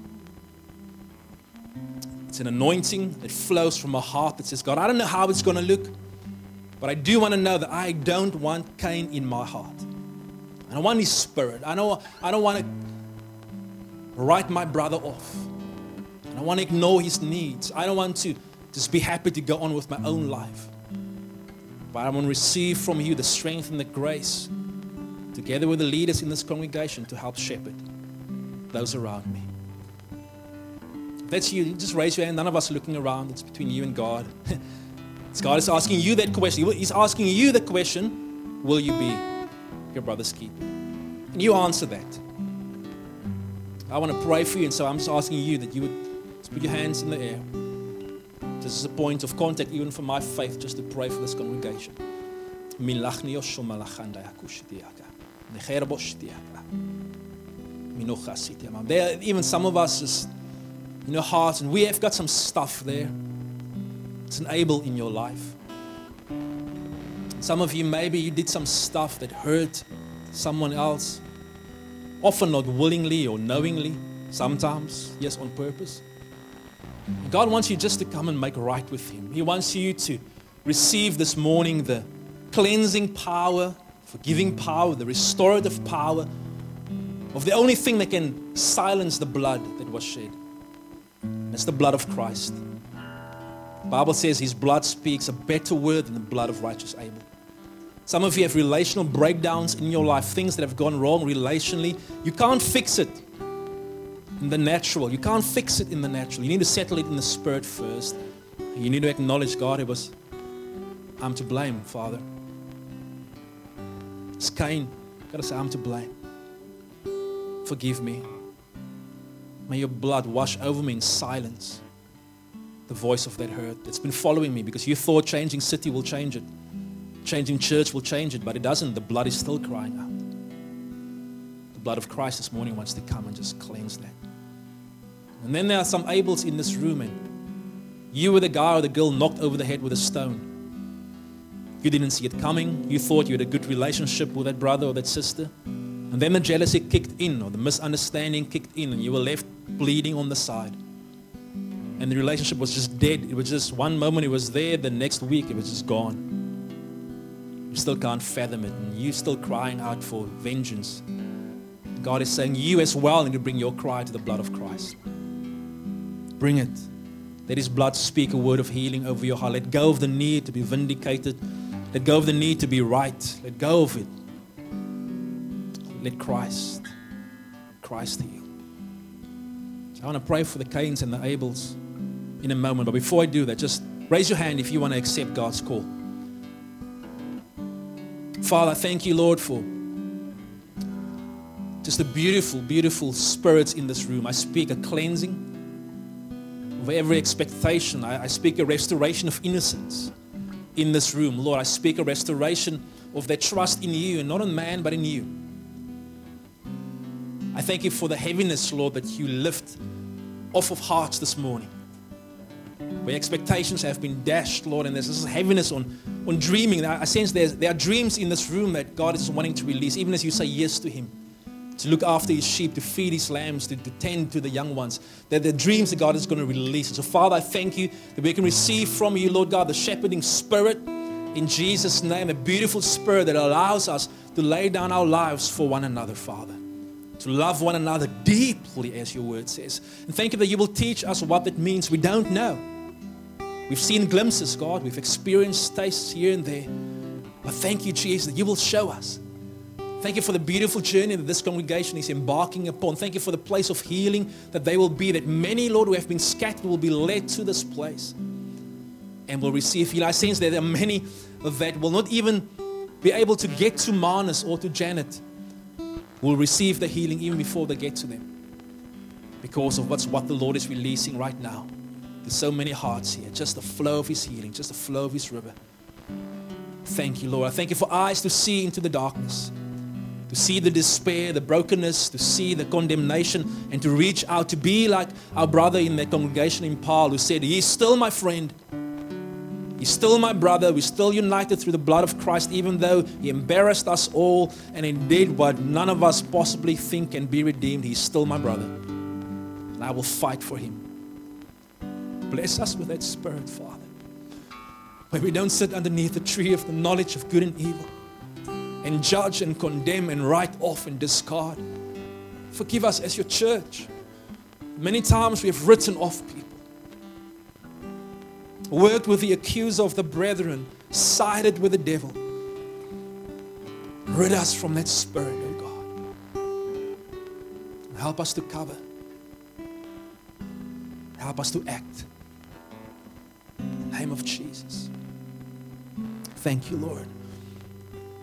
It's an anointing that flows from a heart that says, God, I don't know how it's going to look, but I do want to know that I don't want Cain in my heart. I don't want his spirit. I don't want to write my brother off. I don't want to ignore his needs. I don't want to just be happy to go on with my own life. But I want to receive from you the strength and the grace, together with the leaders in this congregation, to help shepherd those around me. If that's you, just raise your hand. None of us are looking around. It's between you and God. God is asking you that question. He's asking you the question, will you be your brother's keeper? And you answer that. I want to pray for you, and so I'm just asking you that you would just put your hands in the air. This is a point of contact even for my faith, just to pray for this congregation. There are even some of us just in your hearts, and we have got some stuff there. It's an Abel in your life. Some of you, maybe you did some stuff that hurt someone else, often not willingly or knowingly, sometimes, yes, on purpose. God wants you just to come and make right with Him. He wants you to receive this morning the cleansing power, forgiving power, the restorative power of the only thing that can silence the blood that was shed. That's the blood of Christ. The Bible says His blood speaks a better word than the blood of righteous Abel. Some of you have relational breakdowns in your life, things that have gone wrong relationally. You can't fix it in the natural. You can't fix it in the natural. You need to settle it in the spirit first. You need to acknowledge, God, I'm to blame, Father. It's Cain. You've got to say, I'm to blame. Forgive me. May your blood wash over me in silence the voice of that hurt that's been following me, because you thought changing city will change it. Changing church will change it, but it doesn't. The blood is still crying out. The blood of Christ this morning wants to come and just cleanse that. And then there are some Abels in this room, and you were the guy or the girl knocked over the head with a stone. You didn't see it coming. You thought you had a good relationship with that brother or that sister. And then the jealousy kicked in, or the misunderstanding kicked in, and you were left bleeding on the side. And the relationship was just dead. It was just one moment it was there, the next week it was just gone. You still can't fathom it, and you're still crying out for vengeance. God is saying you as well need to bring your cry to the blood of Christ. Bring it. Let His blood speak a word of healing over your heart. Let go of the need to be vindicated. Let go of the need to be right. Let go of it. Let Christ heal. I want to pray for the Cains and the Abels in a moment. But before I do that, just raise your hand if you want to accept God's call. Father, thank you, Lord, for just the beautiful, beautiful spirits in this room. I speak a cleansing of every expectation. I speak a restoration of innocence in this room. Lord, I speak a restoration of their trust in you, and not in man, but in you. I thank you for the heaviness, Lord, that you lift off of hearts this morning. Where expectations have been dashed, Lord, and there's this heaviness on dreaming. I sense there are dreams in this room that God is wanting to release, even as you say yes to Him. To look after His sheep, to feed His lambs, to tend to the young ones. That the dreams that God is going to release. So Father, I thank you that we can receive from you, Lord God, the shepherding spirit in Jesus' name. A beautiful spirit that allows us to lay down our lives for one another, Father. To love one another deeply, as your word says. And thank you that you will teach us what that means. We don't know. We've seen glimpses, God. We've experienced tastes here and there. But thank you, Jesus, that you will show us. Thank you for the beautiful journey that this congregation is embarking upon. Thank you for the place of healing that they will be. That many, Lord, who have been scattered will be led to this place and will receive healing. I sense that there are many that will not even be able to get to Manus or to Janet. Will receive the healing even before they get to them. Because of what the Lord is releasing right now. There's so many hearts here. Just the flow of His healing. Just the flow of His river. Thank you, Lord. I thank you for eyes to see into the darkness. To see the despair, the brokenness, to see the condemnation, and to reach out, to be like our brother in that congregation in Paarl who said, He's still my friend. He's still my brother. We're still united through the blood of Christ, even though He embarrassed us all and He did what none of us possibly think can be redeemed. He's still my brother. And I will fight for Him. Bless us with that spirit, Father. Where we don't sit underneath the tree of the knowledge of good and evil and judge and condemn and write off and discard. Forgive us as your church. Many times we have written off people. Worked with the accuser of the brethren, sided with the devil. Rid us from that spirit, oh God. Help us to cover. Help us to act. In the name of Jesus. Thank you, Lord.